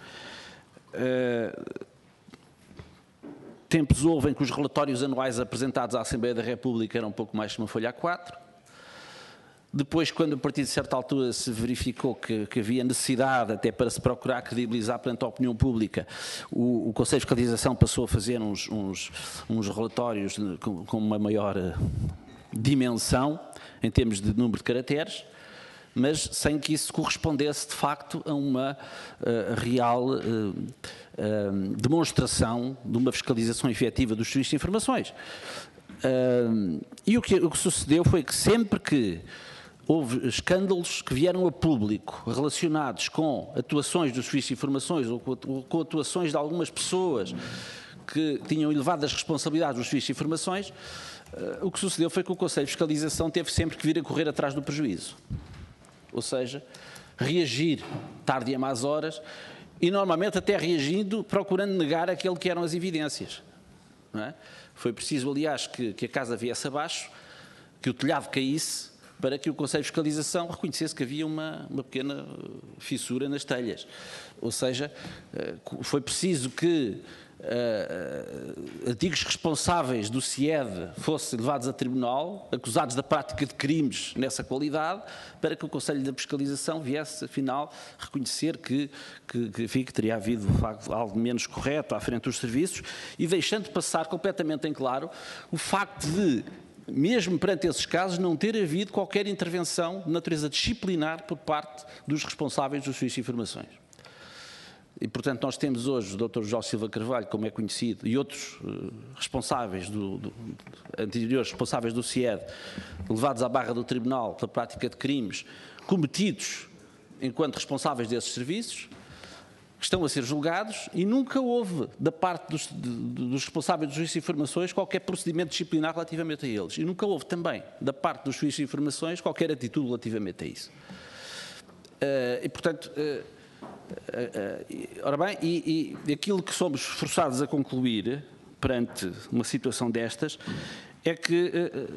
Tempos houve em que os relatórios anuais apresentados à Assembleia da República eram um pouco mais que uma folha A4. Depois, quando a partir de certa altura se verificou que havia necessidade até para se procurar credibilizar perante a opinião pública, o Conselho de Fiscalização passou a fazer uns relatórios com uma maior dimensão em termos de número de caracteres, mas sem que isso correspondesse de facto a uma real demonstração de uma fiscalização efetiva dos serviços de informações. E o que sucedeu foi que sempre que houve escândalos que vieram a público relacionados com atuações dos serviços de informações ou com atuações de algumas pessoas que tinham elevadas responsabilidades dos serviços de informações, o que sucedeu foi que o Conselho de Fiscalização teve sempre que vir a correr atrás do prejuízo. Ou seja, reagir tarde e a más horas e normalmente até reagindo, procurando negar aquilo que eram as evidências. Não é? Foi preciso, aliás, que a casa viesse abaixo, que o telhado caísse, para que o Conselho de Fiscalização reconhecesse que havia uma pequena fissura nas telhas. Ou seja, foi preciso que antigos responsáveis do CIED fossem levados a tribunal, acusados da prática de crimes nessa qualidade, para que o Conselho de Fiscalização viesse, afinal, reconhecer que teria havido, de facto, algo menos correto à frente dos serviços e deixando passar completamente em claro o facto de, mesmo perante esses casos, não ter havido qualquer intervenção de natureza disciplinar por parte dos responsáveis dos serviços de informações. E, portanto, nós temos hoje o Dr. João Silva Carvalho, como é conhecido, e outros responsáveis, anteriores responsáveis do CIED, levados à barra do Tribunal pela prática de crimes cometidos enquanto responsáveis desses serviços, que estão a ser julgados e nunca houve, da parte dos responsáveis dos serviços de informações, qualquer procedimento disciplinar relativamente a eles. E nunca houve também, da parte dos serviços de informações, qualquer atitude relativamente a isso. E, portanto, ora bem, e aquilo que somos forçados a concluir perante uma situação destas é que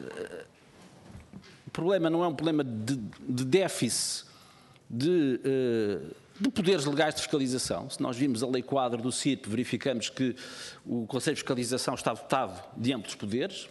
o problema não é um problema de déficit de poderes legais de fiscalização. Se nós vimos a lei quadro do CIRP, verificamos que o Conselho de Fiscalização está dotado de amplos poderes.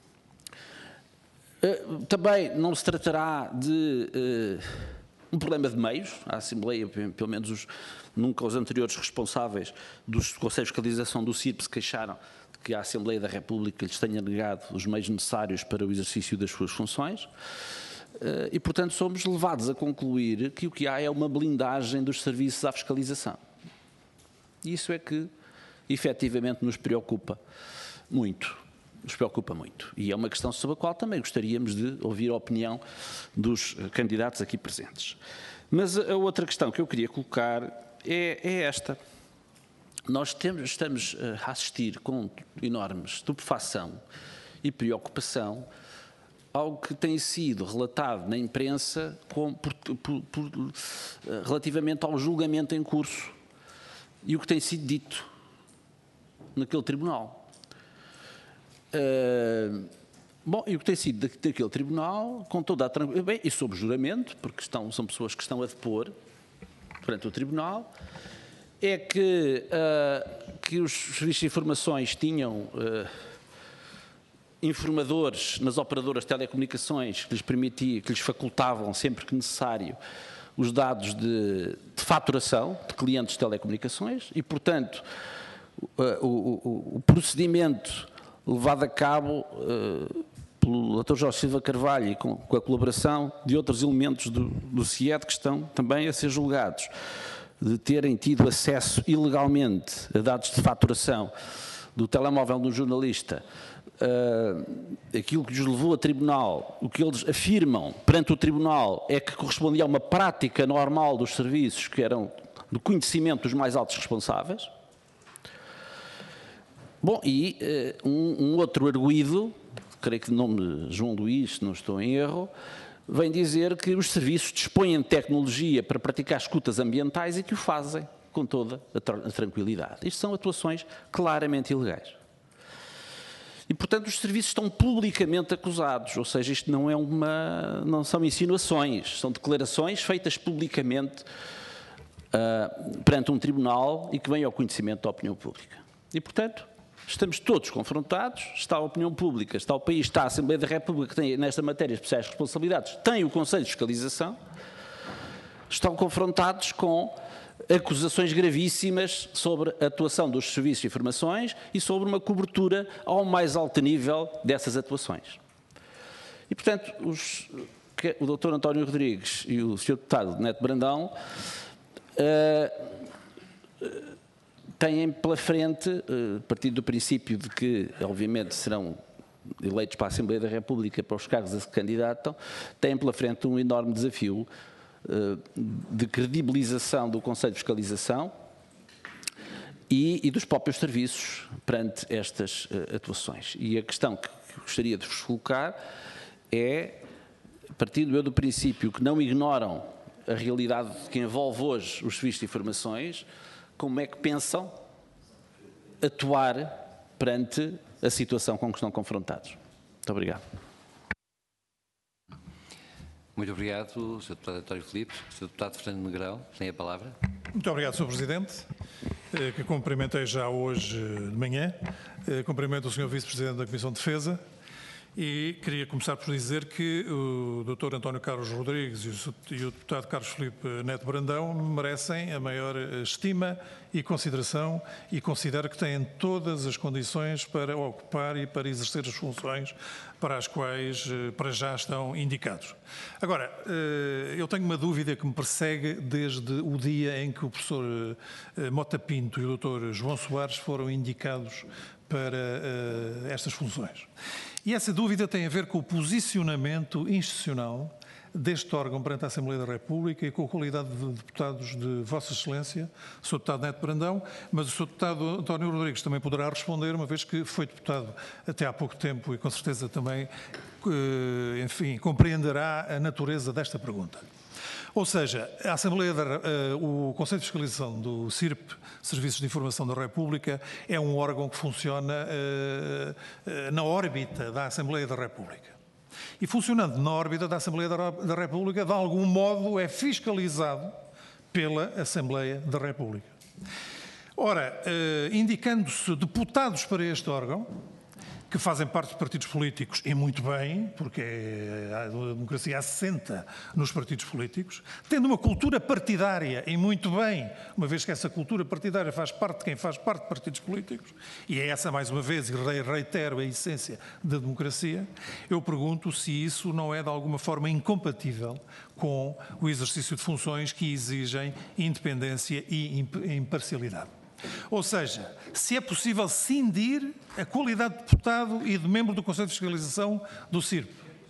Também não se tratará de um problema de meios. A Assembleia, pelo menos nunca os anteriores responsáveis dos Conselhos de Fiscalização do CIRP se queixaram de que a Assembleia da República lhes tenha negado os meios necessários para o exercício das suas funções. E, portanto, somos levados a concluir que o que há é uma blindagem dos serviços à fiscalização. Isso é que, efetivamente, nos preocupa muito. Nos preocupa muito. E é uma questão sobre a qual também gostaríamos de ouvir a opinião dos candidatos aqui presentes. Mas a outra questão que eu queria colocar é esta. Nós estamos a assistir com enorme estupefação e preocupação algo que tem sido relatado na imprensa relativamente ao julgamento em curso e o que tem sido dito naquele tribunal. Bom, e o que tem sido daquele tribunal, com toda a tranquilidade, e sob juramento, porque são pessoas que estão a depor perante o tribunal, é que os serviços de informações tinham informadores nas operadoras de telecomunicações que lhes facultavam, sempre que necessário, os dados de faturação de clientes de telecomunicações e, portanto, o procedimento levado a cabo pelo Dr. Jorge Silva Carvalho e com a colaboração de outros elementos do CIED que estão também a ser julgados, de terem tido acesso ilegalmente a dados de faturação do telemóvel de um jornalista, aquilo que lhes levou a tribunal, o que eles afirmam perante o tribunal é que correspondia a uma prática normal dos serviços que eram do conhecimento dos mais altos responsáveis. Bom, e um outro arguido, creio que de nome João Luís, se não estou em erro, vem dizer que os serviços dispõem de tecnologia para praticar escutas ambientais e que o fazem com toda a tranquilidade. Isto são atuações claramente ilegais. E, portanto, os serviços estão publicamente acusados, ou seja, isto não são insinuações, são declarações feitas publicamente perante um tribunal e que vêm ao conhecimento da opinião pública. E, portanto, estamos todos confrontados, está a opinião pública, está o país, está a Assembleia da República, que tem nesta matéria especiais responsabilidades, tem o Conselho de Fiscalização, estão confrontados com acusações gravíssimas sobre a atuação dos serviços de informações e sobre uma cobertura ao mais alto nível dessas atuações. E, portanto, o Dr. António Rodrigues e o Sr. Deputado Neto Brandão têm pela frente, partindo do princípio de que, obviamente, serão eleitos para a Assembleia da República, para os cargos a que se candidatam, têm pela frente um enorme desafio de credibilização do Conselho de Fiscalização e dos próprios serviços perante estas atuações. E a questão que gostaria de vos colocar é, partindo eu do princípio que não ignoram a realidade que envolve hoje os serviços de informações, como é que pensam atuar perante a situação com que estão confrontados? Muito obrigado. Muito obrigado, Sr. Deputado António Filipe. Sr. Deputado Fernando Negrão, tem a palavra. Muito obrigado, Sr. Presidente, que cumprimentei já hoje de manhã. Cumprimento o Sr. Vice-Presidente da Comissão de Defesa e queria começar por dizer que o Dr. António Carlos Rodrigues e o Deputado Carlos Filipe Neto Brandão merecem a maior estima e consideração e considero que têm todas as condições para ocupar e para exercer as funções para as quais para já estão indicados. Agora, eu tenho uma dúvida que me persegue desde o dia em que o professor Mota Pinto e o Dr. João Soares foram indicados para estas funções. E essa dúvida tem a ver com o posicionamento institucional deste órgão perante a Assembleia da República e com a qualidade de deputados de Vossa Excelência, Sr. Deputado Neto Brandão, mas o Sr. Deputado António Rodrigues também poderá responder, uma vez que foi deputado até há pouco tempo e com certeza também, enfim, compreenderá a natureza desta pergunta. Ou seja, a Assembleia o Conselho de Fiscalização do CIRP, Serviços de Informação da República, é um órgão que funciona na órbita da Assembleia da República. E funcionando na órbita da Assembleia da República, de algum modo é fiscalizado pela Assembleia da República. Ora, indicando-se deputados para este órgão, que fazem parte de partidos políticos, e muito bem, porque a democracia assenta nos partidos políticos, tendo uma cultura partidária, e muito bem, uma vez que essa cultura partidária faz parte de quem faz parte de partidos políticos, e é essa, mais uma vez, e reitero a essência da democracia, eu pergunto se isso não é de alguma forma incompatível com o exercício de funções que exigem independência e imparcialidade. Ou seja, se é possível cindir a qualidade de deputado e de membro do Conselho de Fiscalização do CIRP.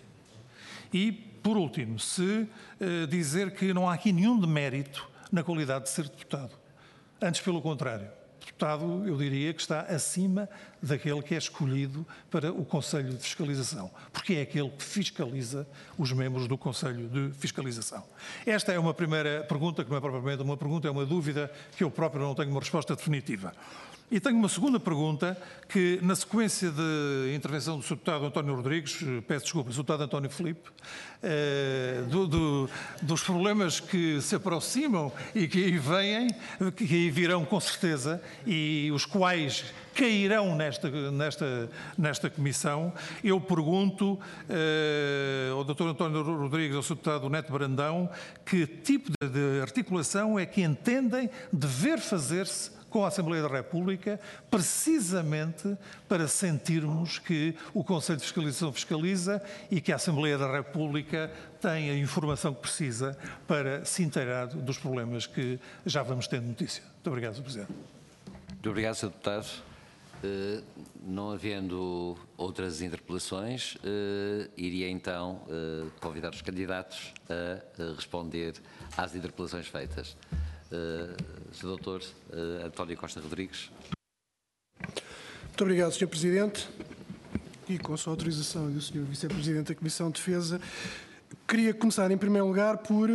E, por último, se dizer que não há aqui nenhum demérito na qualidade de ser deputado. Antes, pelo contrário. Deputado, eu diria que está acima daquele que é escolhido para o Conselho de Fiscalização, porque é aquele que fiscaliza os membros do Conselho de Fiscalização. Esta é uma primeira pergunta, que não é propriamente uma pergunta, é uma dúvida que eu próprio não tenho uma resposta definitiva. E tenho uma segunda pergunta que, na sequência de intervenção do Sr. Deputado António Rodrigues, peço desculpa, Sr. Deputado António Filipe, dos problemas que se aproximam e que aí vêm, que aí virão com certeza, e os quais cairão nesta comissão, eu pergunto ao Dr. António Rodrigues, ao Sr. Deputado Neto Brandão, que tipo de articulação é que entendem dever fazer-se com a Assembleia da República, precisamente para sentirmos que o Conselho de Fiscalização fiscaliza e que a Assembleia da República tem a informação que precisa para se inteirar dos problemas que já vamos tendo notícia. Muito obrigado, Sr. Presidente. Muito obrigado, Sr. Deputado. Não havendo outras interpelações, iria então convidar os candidatos a responder às interpelações feitas. Sr. Dr. António Costa Rodrigues. Muito obrigado, Sr. Presidente. E com a sua autorização e do Sr. Vice-Presidente da Comissão de Defesa, queria começar em primeiro lugar por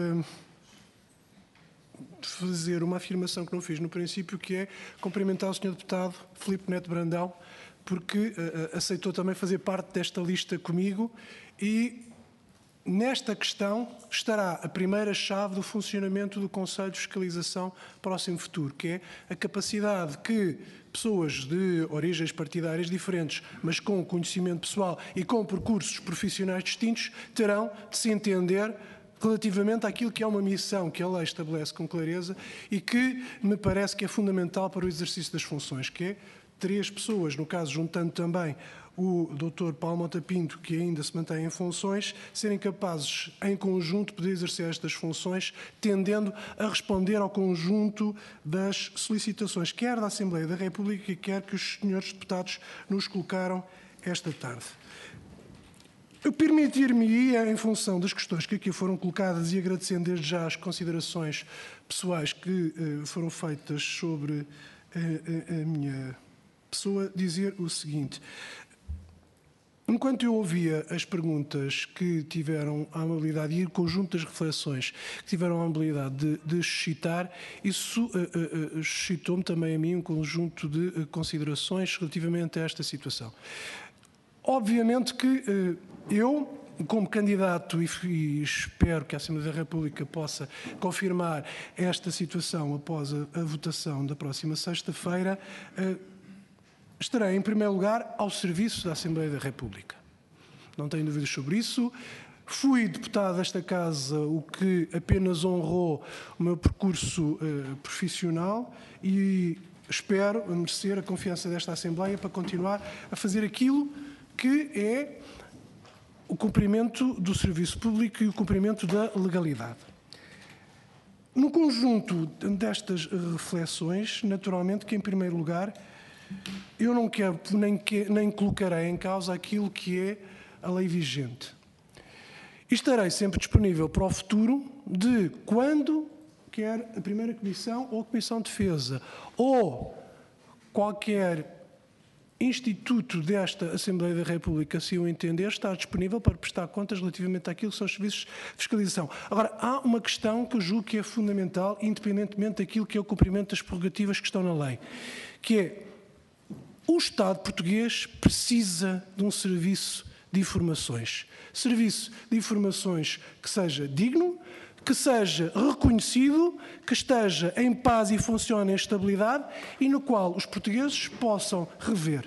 fazer uma afirmação que não fiz no princípio, que é cumprimentar o Sr. Deputado Filipe Neto Brandão, porque aceitou também fazer parte desta lista comigo e nesta questão estará a primeira chave do funcionamento do Conselho de Fiscalização próximo futuro, que é a capacidade que pessoas de origens partidárias diferentes, mas com conhecimento pessoal e com percursos profissionais distintos, terão de se entender relativamente àquilo que é uma missão que a lei estabelece com clareza e que me parece que é fundamental para o exercício das funções, que é 3 pessoas, no caso juntando também o Dr. Paulo Mota Pinto, que ainda se mantém em funções, serem capazes, em conjunto, de poder exercer estas funções, tendendo a responder ao conjunto das solicitações, quer da Assembleia da República, quer que os senhores deputados nos colocaram esta tarde. Eu permitir-me-ia, em função das questões que aqui foram colocadas e agradecendo desde já as considerações pessoais que foram feitas sobre a minha pessoa, dizer o seguinte. Enquanto eu ouvia as perguntas que tiveram a amabilidade e o conjunto das reflexões que tiveram a amabilidade de suscitar, isso suscitou-me também a mim um conjunto de considerações relativamente a esta situação. Obviamente que eu, como candidato, e espero que a Assembleia da República possa confirmar esta situação após a votação da próxima sexta-feira, estarei, em primeiro lugar, ao serviço da Assembleia da República. Não tenho dúvidas sobre isso. Fui deputado desta Casa, o que apenas honrou o meu percurso profissional e espero merecer a confiança desta Assembleia para continuar a fazer aquilo que é o cumprimento do serviço público e o cumprimento da legalidade. No conjunto destas reflexões, naturalmente que, em primeiro lugar, eu não quero nem colocarei em causa aquilo que é a lei vigente. E estarei sempre disponível para o futuro de quando quer a primeira Comissão ou a Comissão de Defesa ou qualquer instituto desta Assembleia da República, se o entender, estar disponível para prestar contas relativamente àquilo que são os serviços de fiscalização. Agora, há uma questão que eu julgo que é fundamental, independentemente daquilo que é o cumprimento das prerrogativas que estão na lei, que é o Estado português precisa de um serviço de informações. Serviço de informações que seja digno, que seja reconhecido, que esteja em paz e funcione em estabilidade e no qual os portugueses possam rever.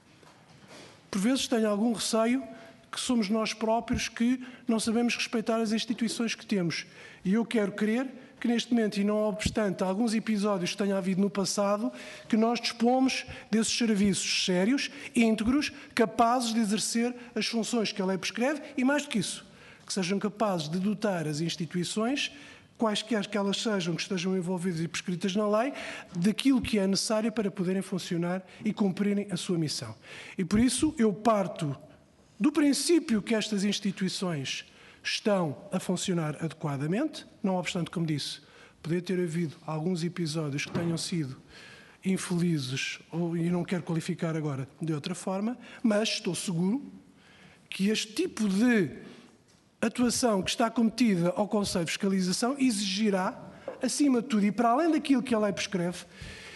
Por vezes tenho algum receio que somos nós próprios que não sabemos respeitar as instituições que temos. E eu quero crer que neste momento, e não obstante alguns episódios que tenha havido no passado, que nós dispomos desses serviços sérios, íntegros, capazes de exercer as funções que a lei prescreve e, mais do que isso, que sejam capazes de dotar as instituições, quaisquer que elas sejam, que estejam envolvidas e prescritas na lei, daquilo que é necessário para poderem funcionar e cumprirem a sua missão. E por isso eu parto do princípio que estas instituições estão a funcionar adequadamente, não obstante, como disse, poder ter havido alguns episódios que tenham sido infelizes, e não quero qualificar agora de outra forma, mas estou seguro que este tipo de atuação que está cometida ao Conselho de Fiscalização exigirá, acima de tudo e para além daquilo que a lei prescreve,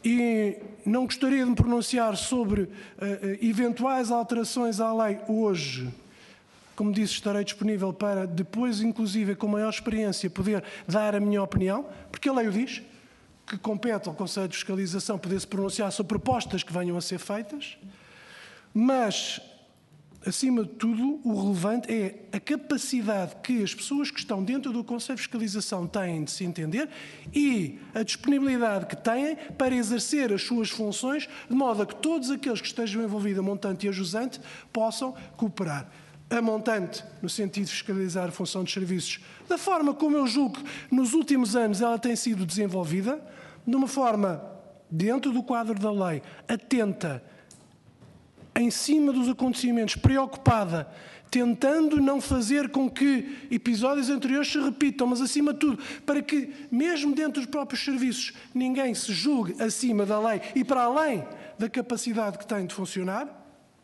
e não gostaria de me pronunciar sobre eventuais alterações à lei hoje. Como disse, estarei disponível para depois, inclusive, com maior experiência, poder dar a minha opinião, porque a lei o diz, que compete ao Conselho de Fiscalização poder se pronunciar sobre propostas que venham a ser feitas, mas, acima de tudo, o relevante é a capacidade que as pessoas que estão dentro do Conselho de Fiscalização têm de se entender e a disponibilidade que têm para exercer as suas funções, de modo a que todos aqueles que estejam envolvidos, a montante e a jusante, possam cooperar. A montante, no sentido de fiscalizar a função dos serviços, da forma como eu julgo que nos últimos anos ela tem sido desenvolvida, de uma forma, dentro do quadro da lei, atenta, em cima dos acontecimentos, preocupada, tentando não fazer com que episódios anteriores se repitam, mas acima de tudo, para que, mesmo dentro dos próprios serviços, ninguém se julgue acima da lei e para além da capacidade que tem de funcionar.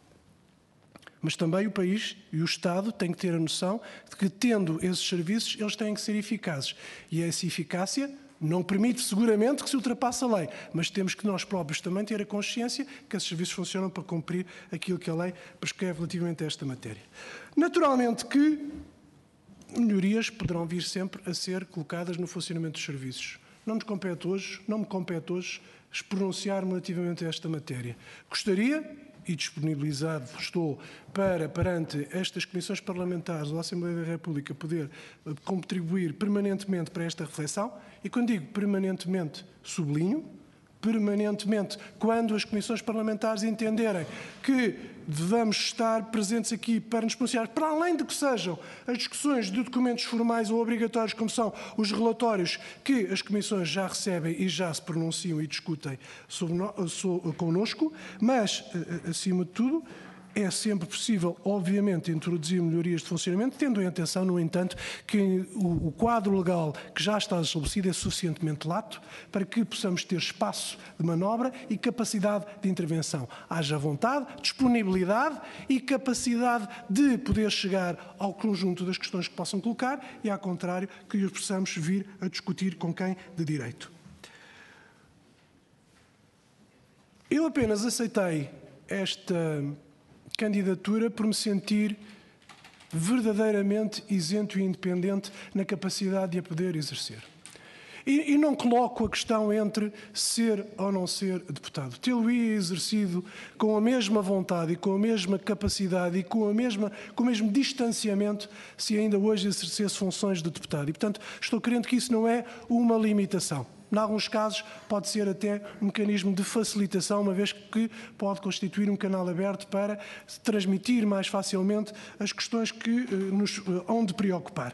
Mas também o país e o Estado têm que ter a noção de que, tendo esses serviços, eles têm que ser eficazes. E essa eficácia não permite, seguramente, que se ultrapasse a lei, mas temos que nós próprios também ter a consciência que esses serviços funcionam para cumprir aquilo que a lei prescreve relativamente a esta matéria. Naturalmente que melhorias poderão vir sempre a ser colocadas no funcionamento dos serviços. Não me compete hoje pronunciar-me relativamente a esta matéria. Gostaria, e disponibilizado estou para, perante estas comissões parlamentares ou a Assembleia da República, poder contribuir permanentemente para esta reflexão, e quando digo permanentemente, sublinho, permanentemente, quando as comissões parlamentares entenderem que devemos estar presentes aqui para nos pronunciar, para além de que sejam as discussões de documentos formais ou obrigatórios, como são os relatórios que as comissões já recebem e já se pronunciam e discutem connosco, mas, acima de tudo, é sempre possível, obviamente, introduzir melhorias de funcionamento, tendo em atenção, no entanto, que o quadro legal que já está estabelecido é suficientemente lato para que possamos ter espaço de manobra e capacidade de intervenção. Haja vontade, disponibilidade e capacidade de poder chegar ao conjunto das questões que possam colocar e, ao contrário, que os possamos vir a discutir com quem de direito. Eu apenas aceitei esta candidatura por me sentir verdadeiramente isento e independente na capacidade de a poder exercer. E não coloco a questão entre ser ou não ser deputado. Tê-lo-ia exercido com a mesma vontade e com a mesma capacidade e com o mesmo distanciamento se ainda hoje exercesse funções de deputado. E, portanto, estou crente que isso não é uma limitação. Em alguns casos, pode ser até um mecanismo de facilitação, uma vez que pode constituir um canal aberto para transmitir mais facilmente as questões que nos hão de preocupar.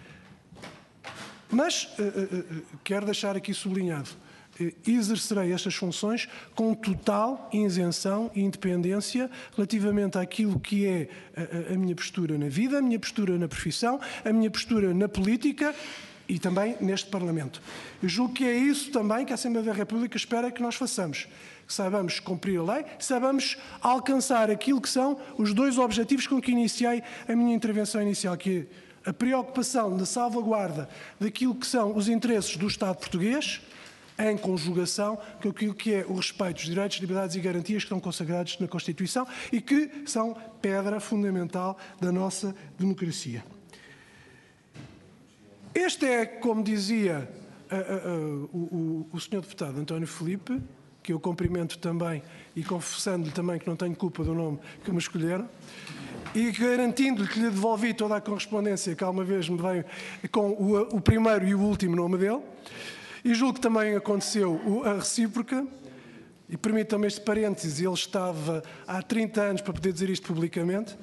Mas, quero deixar aqui sublinhado, exercerei estas funções com total isenção e independência relativamente àquilo que é a minha postura na vida, a minha postura na profissão, a minha postura na política e também neste Parlamento. Eu julgo que é isso também que a Assembleia da República espera que nós façamos. Que saibamos cumprir a lei, saibamos alcançar aquilo que são os dois objetivos com que iniciei a minha intervenção inicial, que é a preocupação da salvaguarda daquilo que são os interesses do Estado português, em conjugação com aquilo que é o respeito dos direitos, liberdades e garantias que estão consagrados na Constituição e que são pedra fundamental da nossa democracia. Este é, como dizia o Sr. Deputado António Filipe, que eu cumprimento também e confessando-lhe também que não tenho culpa do nome que me escolheram, e garantindo-lhe que lhe devolvi toda a correspondência que alguma vez me veio com o primeiro e o último nome dele, e julgo que também aconteceu a recíproca, e permitam-me este parênteses, ele estava há 30 anos para poder dizer isto publicamente,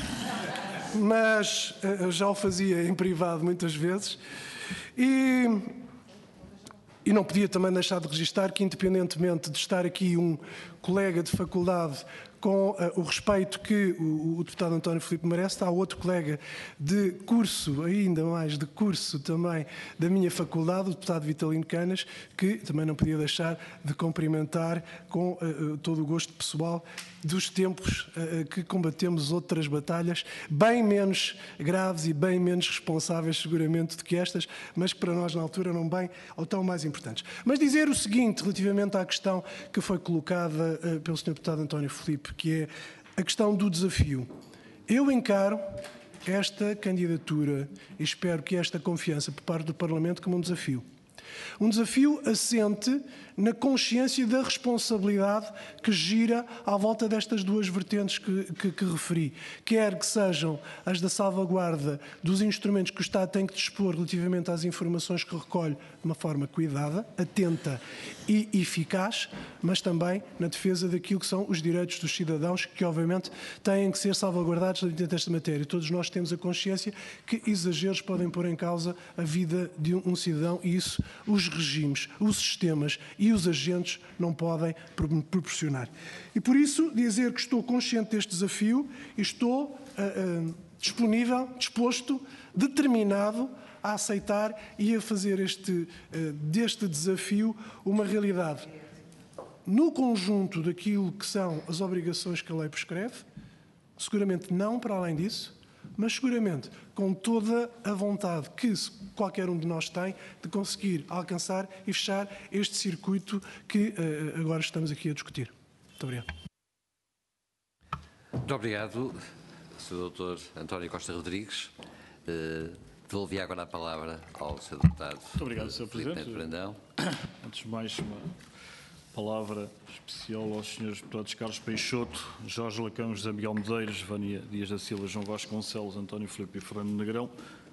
mas já o fazia em privado muitas vezes, e não podia também deixar de registar que, independentemente de estar aqui um colega de faculdade com o respeito que o deputado António Filipe merece, há outro colega de curso, ainda mais de curso também da minha faculdade, o deputado Vitalino Canas, que também não podia deixar de cumprimentar com todo o gosto pessoal dos tempos que combatemos outras batalhas, bem menos graves e bem menos responsáveis seguramente do que estas, mas que para nós na altura não bem ou tão mais importantes. Mas dizer o seguinte relativamente à questão que foi colocada pelo Sr. Deputado António Filipe, que é a questão do desafio. Eu encaro esta candidatura e espero que esta confiança por parte do Parlamento como um desafio. Um desafio assente na consciência da responsabilidade que gira à volta destas duas vertentes que referi, quer que sejam as da salvaguarda dos instrumentos que o Estado tem que dispor relativamente às informações que recolhe de uma forma cuidada, atenta e eficaz, mas também na defesa daquilo que são os direitos dos cidadãos, que obviamente têm que ser salvaguardados dentro desta matéria. Todos nós temos a consciência que exageros podem pôr em causa a vida de um cidadão e isso os regimes, os sistemas e os agentes não podem proporcionar. E por isso dizer que estou consciente deste desafio e estou disponível, disposto, determinado a aceitar e a fazer deste desafio uma realidade. No conjunto daquilo que são as obrigações que a lei prescreve, seguramente não para além disso, mas seguramente com toda a vontade que qualquer um de nós tem de conseguir alcançar e fechar este circuito que agora estamos aqui a discutir. Muito obrigado. Muito obrigado, Sr. Dr. António Costa Rodrigues. Devolvi agora a palavra ao Sr. Deputado. Muito obrigado, Sr. Presidente. Brandão. Antes de mais, uma palavra especial aos senhores deputados Carlos Peixoto, Jorge Lacão, José Miguel Medeiros, Vânia Dias da Silva, João Vasconcelos, António Filipe e Fernando Negrão.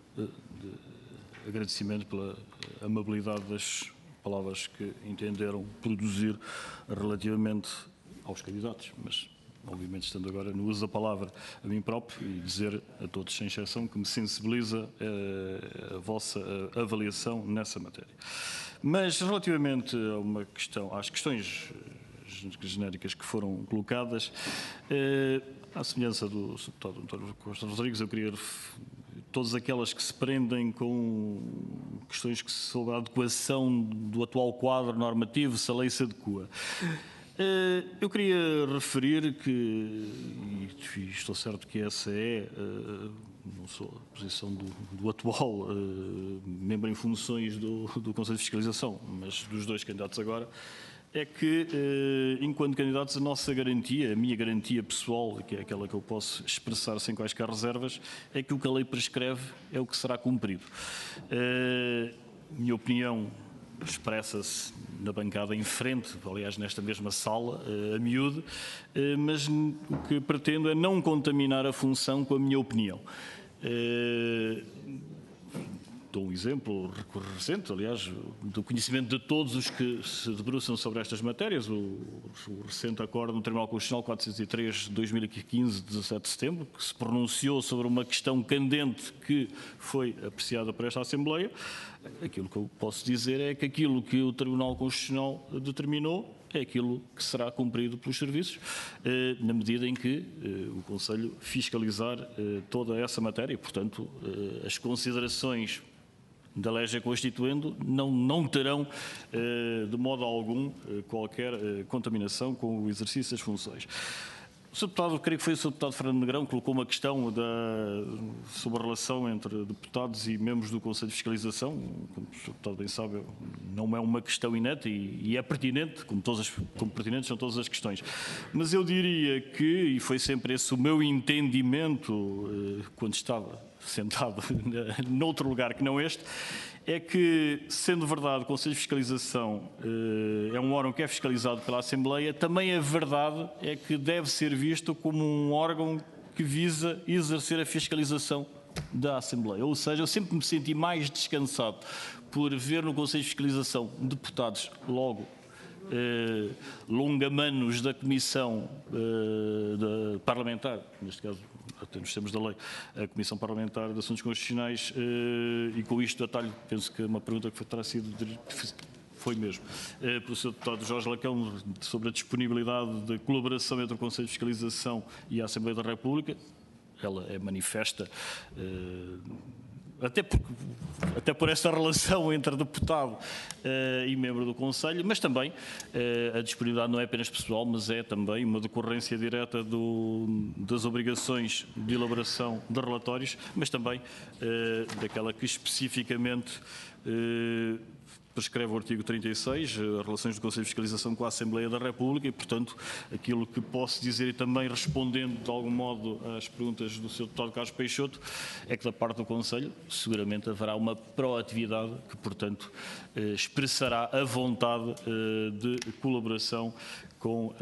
Agradecimento pela amabilidade das palavras que entenderam produzir relativamente aos candidatos, mas obviamente estando agora no uso da palavra a mim próprio e dizer a todos sem exceção que me sensibiliza a vossa avaliação nessa matéria. Mas relativamente a uma questão, às questões genéricas que foram colocadas, à semelhança do Sr. Deputado António Costa Rodrigues, eu queria todas aquelas que se prendem com questões que sobre a adequação do atual quadro normativo, se a lei se adequa. Eu queria referir que, e estou certo que essa é, não sou a posição do atual membro em funções do Conselho de Fiscalização, mas dos dois candidatos agora, é que, enquanto candidatos, a nossa garantia, a minha garantia pessoal, que é aquela que eu posso expressar sem quaisquer reservas, é que o que a lei prescreve é o que será cumprido. Minha opinião expressa-se na bancada em frente, aliás, nesta mesma sala, a miúde, mas o que pretendo é não contaminar a função com a minha opinião. Dou um exemplo recente, aliás, do conhecimento de todos os que se debruçam sobre estas matérias, o recente acordo no Tribunal Constitucional 403 de 2015, 17 de setembro, que se pronunciou sobre uma questão candente que foi apreciada por esta Assembleia. Aquilo que eu posso dizer é que aquilo que o Tribunal Constitucional determinou é aquilo que será cumprido pelos serviços, na medida em que o Conselho fiscalizar toda essa matéria e, portanto, as considerações da Lege Constituendo não terão, de modo algum, qualquer contaminação com o exercício das funções. O Sr. Deputado, creio que foi o Sr. Deputado Fernando Negrão, colocou uma questão sobre a relação entre deputados e membros do Conselho de Fiscalização. Como o Sr. Deputado bem sabe, não é uma questão ineta e é pertinente, como pertinentes são todas as questões. Mas eu diria que, e foi sempre esse o meu entendimento, quando estava sentado noutro lugar que não este, é que, sendo verdade, o Conselho de Fiscalização é um órgão que é fiscalizado pela Assembleia, também a verdade é que deve ser visto como um órgão que visa exercer a fiscalização da Assembleia. Ou seja, eu sempre me senti mais descansado por ver no Conselho de Fiscalização deputados logo longamanos da Comissão Parlamentar, neste caso, até nos termos da lei, a Comissão Parlamentar de Assuntos Constitucionais, e com isto detalhe, penso que uma pergunta que terá sido foi mesmo pelo Sr. Deputado Jorge Lacão sobre a disponibilidade de colaboração entre o Conselho de Fiscalização e a Assembleia da República. Ela é manifesta, até por esta relação entre deputado e membro do Conselho, mas também a disponibilidade não é apenas pessoal, mas é também uma decorrência direta das obrigações de elaboração de relatórios, mas também daquela que especificamente prescreve o artigo 36, as relações do Conselho de Fiscalização com a Assembleia da República e, portanto, aquilo que posso dizer e também respondendo de algum modo às perguntas do Sr. Deputado Carlos Peixoto, é que da parte do Conselho seguramente haverá uma proatividade que, portanto, expressará a vontade de colaboração com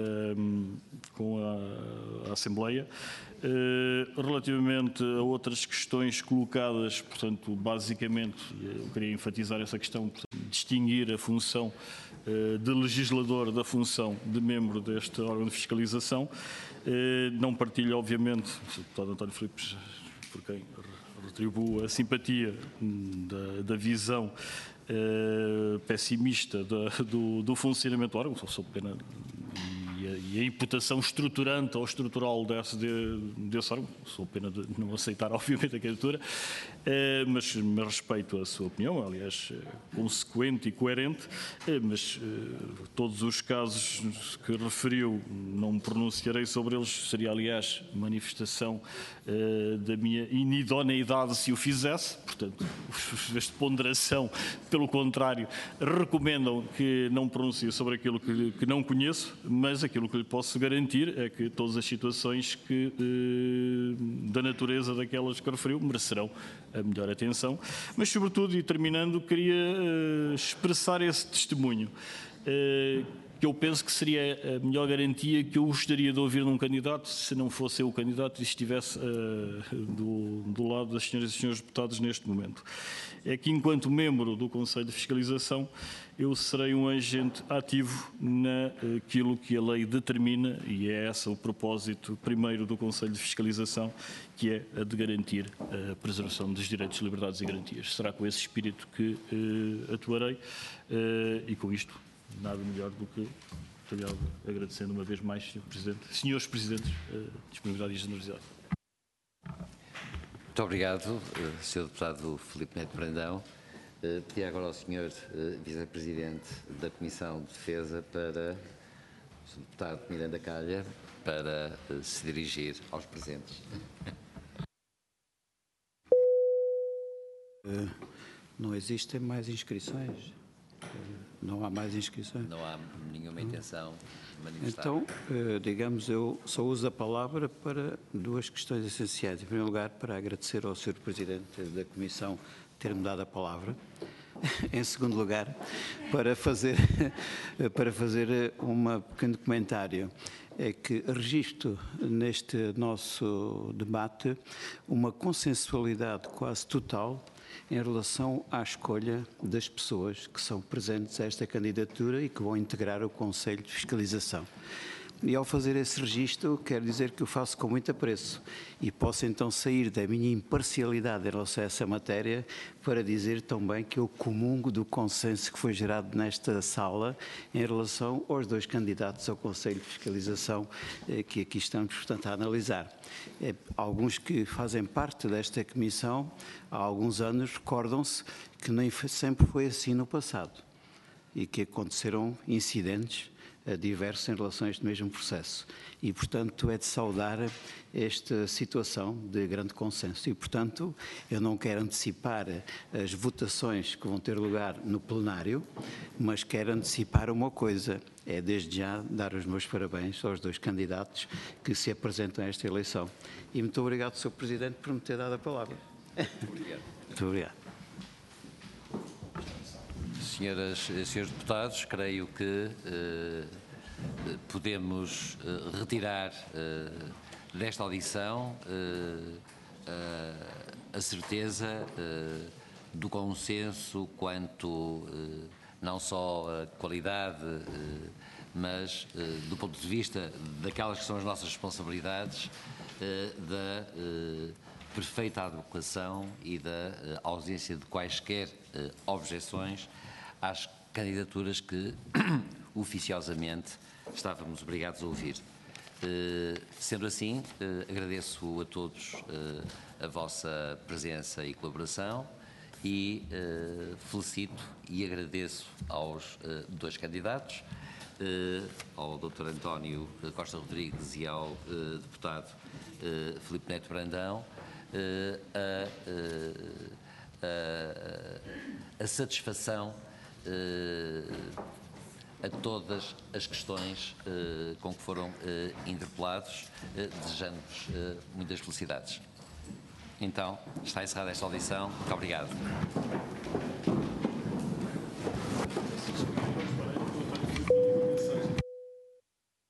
a Assembleia. Relativamente a outras questões colocadas, portanto, basicamente, eu queria enfatizar essa questão, portanto, distinguir a função de legislador da função de membro deste órgão de fiscalização. Não partilho, obviamente, o deputado António Filipe, por quem retribuo a simpatia da visão pessimista do funcionamento do órgão, sou pena e a imputação estruturante ou estrutural desse órgão, sou pena de não aceitar, obviamente, a candidatura, mas respeito a sua opinião, aliás, consequente e coerente, mas todos os casos que referiu, não me pronunciarei sobre eles, seria, aliás, manifestação da minha inidoneidade se o fizesse, portanto, os de ponderação, pelo contrário, recomendam que não pronuncie sobre aquilo que não conheço, mas aquilo que lhe posso garantir é que todas as situações da natureza daquelas que referiu merecerão a melhor atenção, mas sobretudo, e terminando, queria expressar esse testemunho, que eu penso que seria a melhor garantia que eu gostaria de ouvir num candidato, se não fosse eu o candidato e estivesse do lado das senhoras e senhores deputados neste momento. É que, enquanto membro do Conselho de Fiscalização, eu serei um agente ativo naquilo que a lei determina, e é esse o propósito primeiro do Conselho de Fiscalização, que é a de garantir a preservação dos direitos, liberdades e garantias. Será com esse espírito que atuarei e com isto nada melhor do que agradecendo uma vez mais, senhores Presidentes, a disponibilidade e a generosidade. Muito obrigado, Sr. Deputado Filipe Neto Brandão. Pedi agora ao Sr. Vice-Presidente da Comissão de Defesa, para o Sr. Deputado Miranda Calha, para se dirigir aos presentes. Não existem mais inscrições? Não há mais inscrições? Não há nenhuma intenção de manifestar. Então, digamos, eu só uso a palavra para duas questões essenciais. Em primeiro lugar, para agradecer ao Sr. Presidente da Comissão ter-me dado a palavra. Em segundo lugar, para fazer um pequeno comentário. É que registro neste nosso debate uma consensualidade quase total em relação à escolha das pessoas que são presentes a esta candidatura e que vão integrar o Conselho de Fiscalização. E ao fazer esse registro, quero dizer que o faço com muito apreço e posso então sair da minha imparcialidade em relação a essa matéria para dizer também que eu comungo do consenso que foi gerado nesta sala em relação aos dois candidatos ao Conselho de Fiscalização que aqui estamos, portanto, a analisar. Alguns que fazem parte desta comissão há alguns anos recordam-se que nem sempre foi assim no passado e que aconteceram incidentes diversos em relação a este mesmo processo. E, portanto, é de saudar esta situação de grande consenso. E, portanto, eu não quero antecipar as votações que vão ter lugar no plenário, mas quero antecipar uma coisa, é desde já dar os meus parabéns aos dois candidatos que se apresentam a esta eleição. E muito obrigado, Sr. Presidente, por me ter dado a palavra. Obrigado. Muito obrigado. Senhoras e senhores deputados, creio que podemos retirar desta audição a certeza do consenso quanto não só a qualidade, mas do ponto de vista daquelas que são as nossas responsabilidades, da perfeita adequação e da ausência de quaisquer objeções às candidaturas que oficiosamente estávamos obrigados a ouvir. Sendo assim, agradeço a todos a vossa presença e colaboração e felicito e agradeço aos dois candidatos, ao Dr. António Costa Rodrigues e ao deputado Filipe Neto Brandão, a satisfação a todas as questões com que foram interpelados, desejando-vos muitas felicidades. Então, está encerrada esta audição. Muito obrigado.